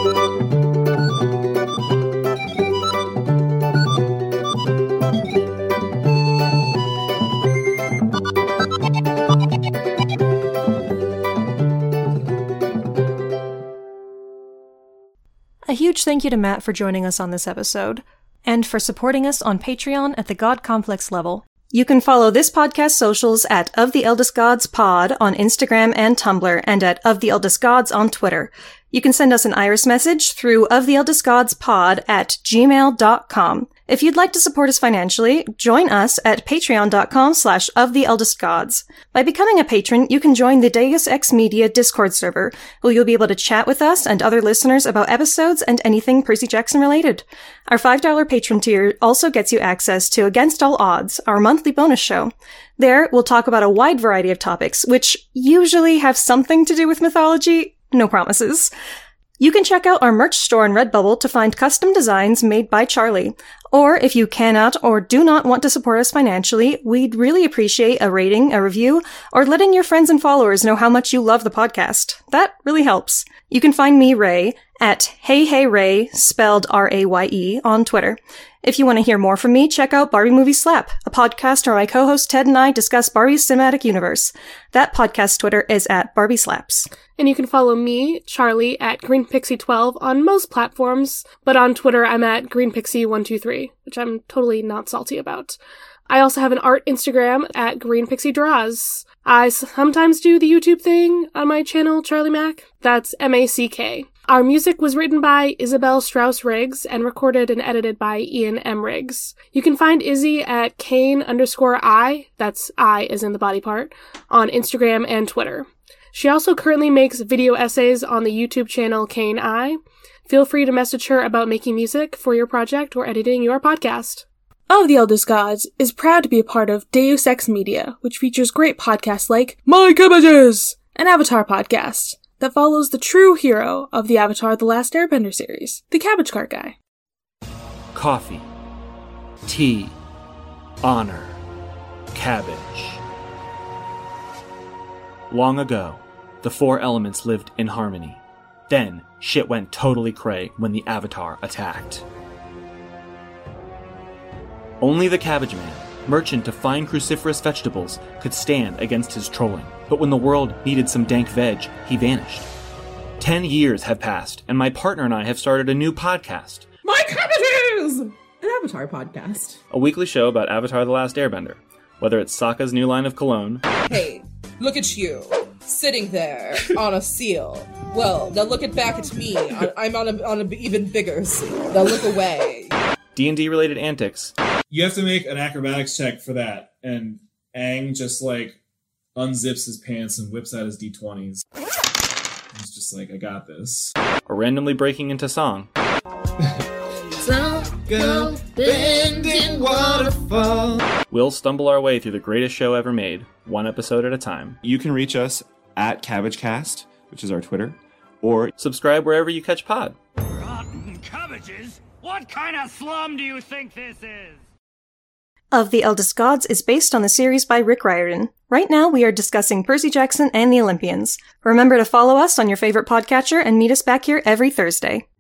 A huge thank you to Matt for joining us on this episode, and for supporting us on Patreon at the God Complex level. You can follow this podcast socials at Of the Eldest Gods Pod on Instagram and Tumblr, and at Of the Eldest Gods on Twitter. You can send us an iris message through oftheeldestgodspod@gmail.com. If you'd like to support us financially, join us at patreon.com/oftheeldestgods. By becoming a patron, you can join the Deus Ex Media Discord server, where you'll be able to chat with us and other listeners about episodes and anything Percy Jackson related. Our $5 patron tier also gets you access to Against All Odds, our monthly bonus show. There, we'll talk about a wide variety of topics, which usually have something to do with mythology. No promises. You can check out our merch store on Redbubble to find custom designs made by Charlie. Or if you cannot or do not want to support us financially, we'd really appreciate a rating, a review, or letting your friends and followers know how much you love the podcast. That really helps. You can find me, Ray, at HeyHeyRay, spelled R-A-Y-E, on Twitter. If you want to hear more from me, check out Barbie Movie Slap, a podcast where my co-host Ted and I discuss Barbie's cinematic universe. That podcast Twitter is at Barbie Slaps. And you can follow me, Charlie, at GreenPixie12 on most platforms, but on Twitter I'm at GreenPixie123, which I'm totally not salty about. I also have an art Instagram at GreenPixieDraws. I sometimes do the YouTube thing on my channel, Charlie Mack. That's M-A-C-K. Our music was written by Isabel Strauss Riggs and recorded and edited by Ian M. Riggs. You can find Izzy at Kane_I, that's I as in the body part, on Instagram and Twitter. She also currently makes video essays on the YouTube channel Kane I. Feel free to message her about making music for your project or editing your podcast. Of the Eldest Gods is proud to be a part of Deus Ex Media, which features great podcasts like My Cabbages, an Avatar podcast that follows the true hero of the Avatar The Last Airbender series, the Cabbage Cart Guy. Coffee, tea, honor, cabbage. Long ago, the four elements lived in harmony. Then, shit went totally cray when the Avatar attacked. Only the Cabbage Man, merchant of fine cruciferous vegetables, could stand against his trolling. But when the world needed some dank veg, he vanished. 10 years have passed, and my partner and I have started a new podcast. My Cabbages! An Avatar podcast. A weekly show about Avatar The Last Airbender. Whether it's Sokka's new line of cologne... Hey, look at you, sitting there on a seal. Well, now look back at me. I'm on an even bigger seal. Now look away. D&D related antics. You have to make an acrobatics check for that, and Aang just, unzips his pants and whips out his D20s. He's just like, I got this. Or randomly breaking into song. Go bending waterfall. We'll stumble our way through the greatest show ever made, one episode at a time. You can reach us at CabbageCast, which is our Twitter, or subscribe wherever you catch pod. Rotten cabbages? What kind of slum do you think this is? Of the Eldest Gods is based on the series by Rick Riordan. Right now, we are discussing Percy Jackson and the Olympians. Remember to follow us on your favorite podcatcher and meet us back here every Thursday.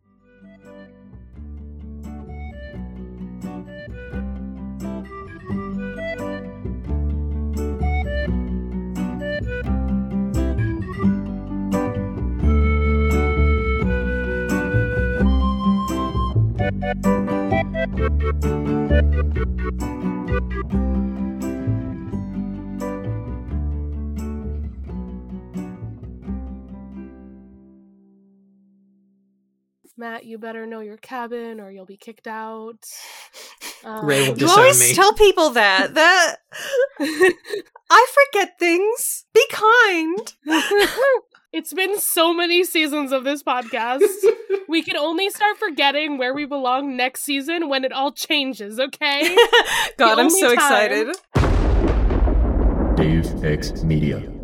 Matt, you better know your cabin or you'll be kicked out. Ray will You disown always me. tell people that. I forget things. Be kind. It's been so many seasons of this podcast. We can only start forgetting where we belong next season when it all changes, okay? God, I'm so excited. Deus Ex Media.